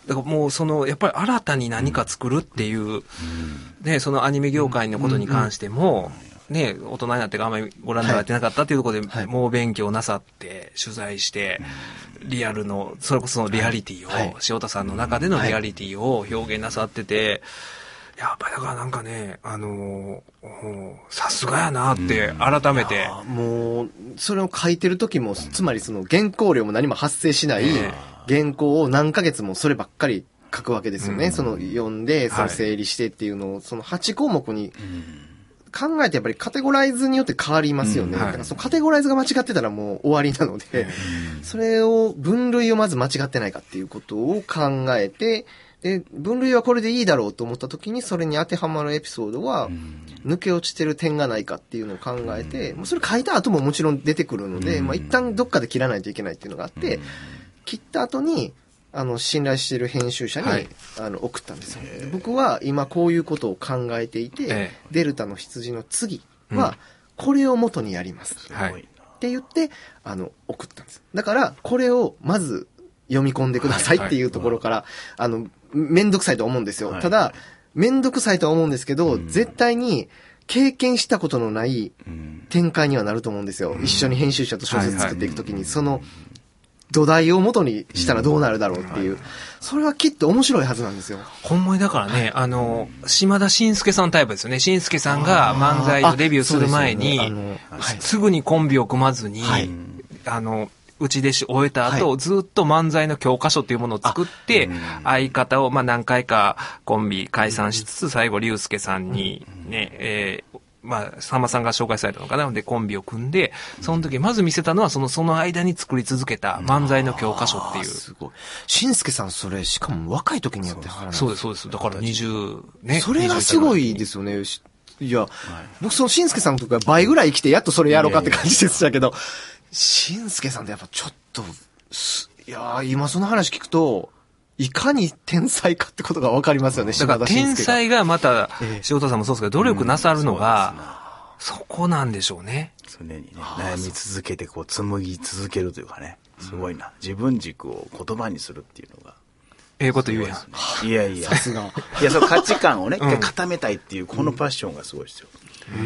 だからもうそのやっぱり新たに何か作るっていう、うん、ね、そのアニメ業界のことに関しても、うん、ね、大人になってあんまりご覧になられてなかったっていうところで、はい、もう勉強なさって取材して、リアルのそれこそのリアリティを、はい、塩田さんの中でのリアリティを表現なさってて、やっぱりだからなんかね、あのー、さすがやなって改めて、 うん、もうそれを書いてる時も、つまりその原稿料も何も発生しない原稿を何ヶ月もそればっかり書くわけですよね、うん、その読んでその整理してっていうのを、はい、そのはち項目に考えてやっぱりカテゴライズによって変わりますよね、うん、はい、だからそのカテゴライズが間違ってたらもう終わりなので、うん、それを分類をまず間違ってないかっていうことを考えて、で分類はこれでいいだろうと思った時にそれに当てはまるエピソードは抜け落ちてる点がないかっていうのを考えて、もうそれ書いた後ももちろん出てくるので、まあ、一旦どっかで切らないといけないっていうのがあって、切った後にあの信頼している編集者に、はい、あの送ったんですよ。僕は今こういうことを考えていて、ええ、デルタの羊の次はこれを元にやります、うん、って言ってあの送ったんです。だからこれをまず読み込んでくださいっていうところから、はいはい、あのめんどくさいと思うんですよ、はい、ただめんどくさいとは思うんですけど、うん、絶対に経験したことのない展開にはなると思うんですよ、うん、一緒に編集者と小説作っていくときに、はいはい、その土台を元にしたらどうなるだろうっていう、うん、それはきっと面白いはずなんですよ。 ほんまにだからね、あの島田紳介さんタイプですよね。紳介さんが漫才をデビューする前に、ね、はい、すぐにコンビを組まずに、はい、あの内弟子終えた後、はい、ずっと漫才の教科書っていうものを作って、相方を、まあ、何回かコンビ解散しつつ、最後、龍介さんにね、えー、まあ、さんまさんが紹介されたのかなので、コンビを組んで、その時、まず見せたのは、その、その間に作り続けた漫才の教科書っていう。 すごい。紳介さん、それ、しかも若い時にやってはらない。 そうです、そうです。だからにじゅう、ね。 それがすごいですよね。いや、はい、僕、その紳介さんの時は倍ぐらい生きて、やっとそれやろうかって感じでしたけど、紳介さんってやっぱちょっと、いや今その話聞くと、いかに天才かってことが分かりますよね、 だから天才がまた、塩田さんもそうですけど、努力なさるのが、うん、そ, ね、そこなんでしょうね。 常にね、悩み続けてこう紡ぎ続けるというかね、すごいな。自分軸を言葉にするっていうのが。 ええこと言うやん。ね、 いやいや。さすが。いや、その価値観をね、うん、固めたいっていう、このパッションがすごいですよ。うん。うん、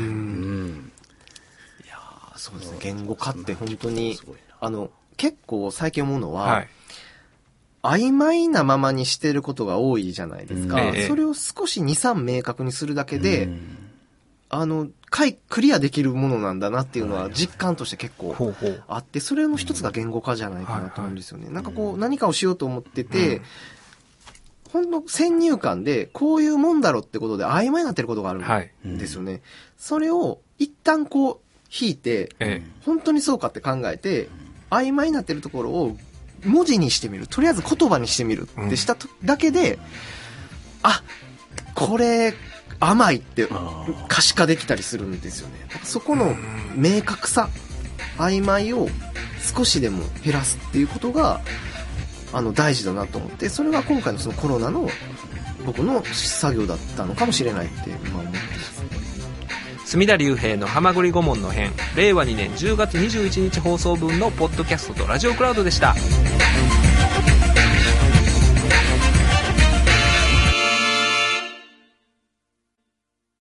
いやそうですね。言語化って本当に、あの、結構最近思うのは、はい、曖昧なままにしてることが多いじゃないですか。うん、それを少しに、さん明確にするだけで、うん、あの、クリアできるものなんだなっていうのは実感として結構あって、それの一つが言語化じゃないかなと思うんですよね。なんかこう、何かをしようと思ってて、うん、ほんの先入観で、こういうもんだろってことで曖昧になってることがあるんですよね。はい、それを一旦こう、引いて、ええ、本当にそうかって考えて、曖昧になってるところを文字にしてみる、とりあえず言葉にしてみるってしただけで、うん、あ、これ甘いって可視化できたりするんですよね。そこの明確さ、曖昧を少しでも減らすっていうことがあの大事だなと思って、それが今回のそのコロナの僕の作業だったのかもしれないって今思ってます。 隅田隆平のはまぐり顧問の編、れいわにねんじゅうがつにじゅういちにち放送分のポッドキャストとラジオクラウドでした。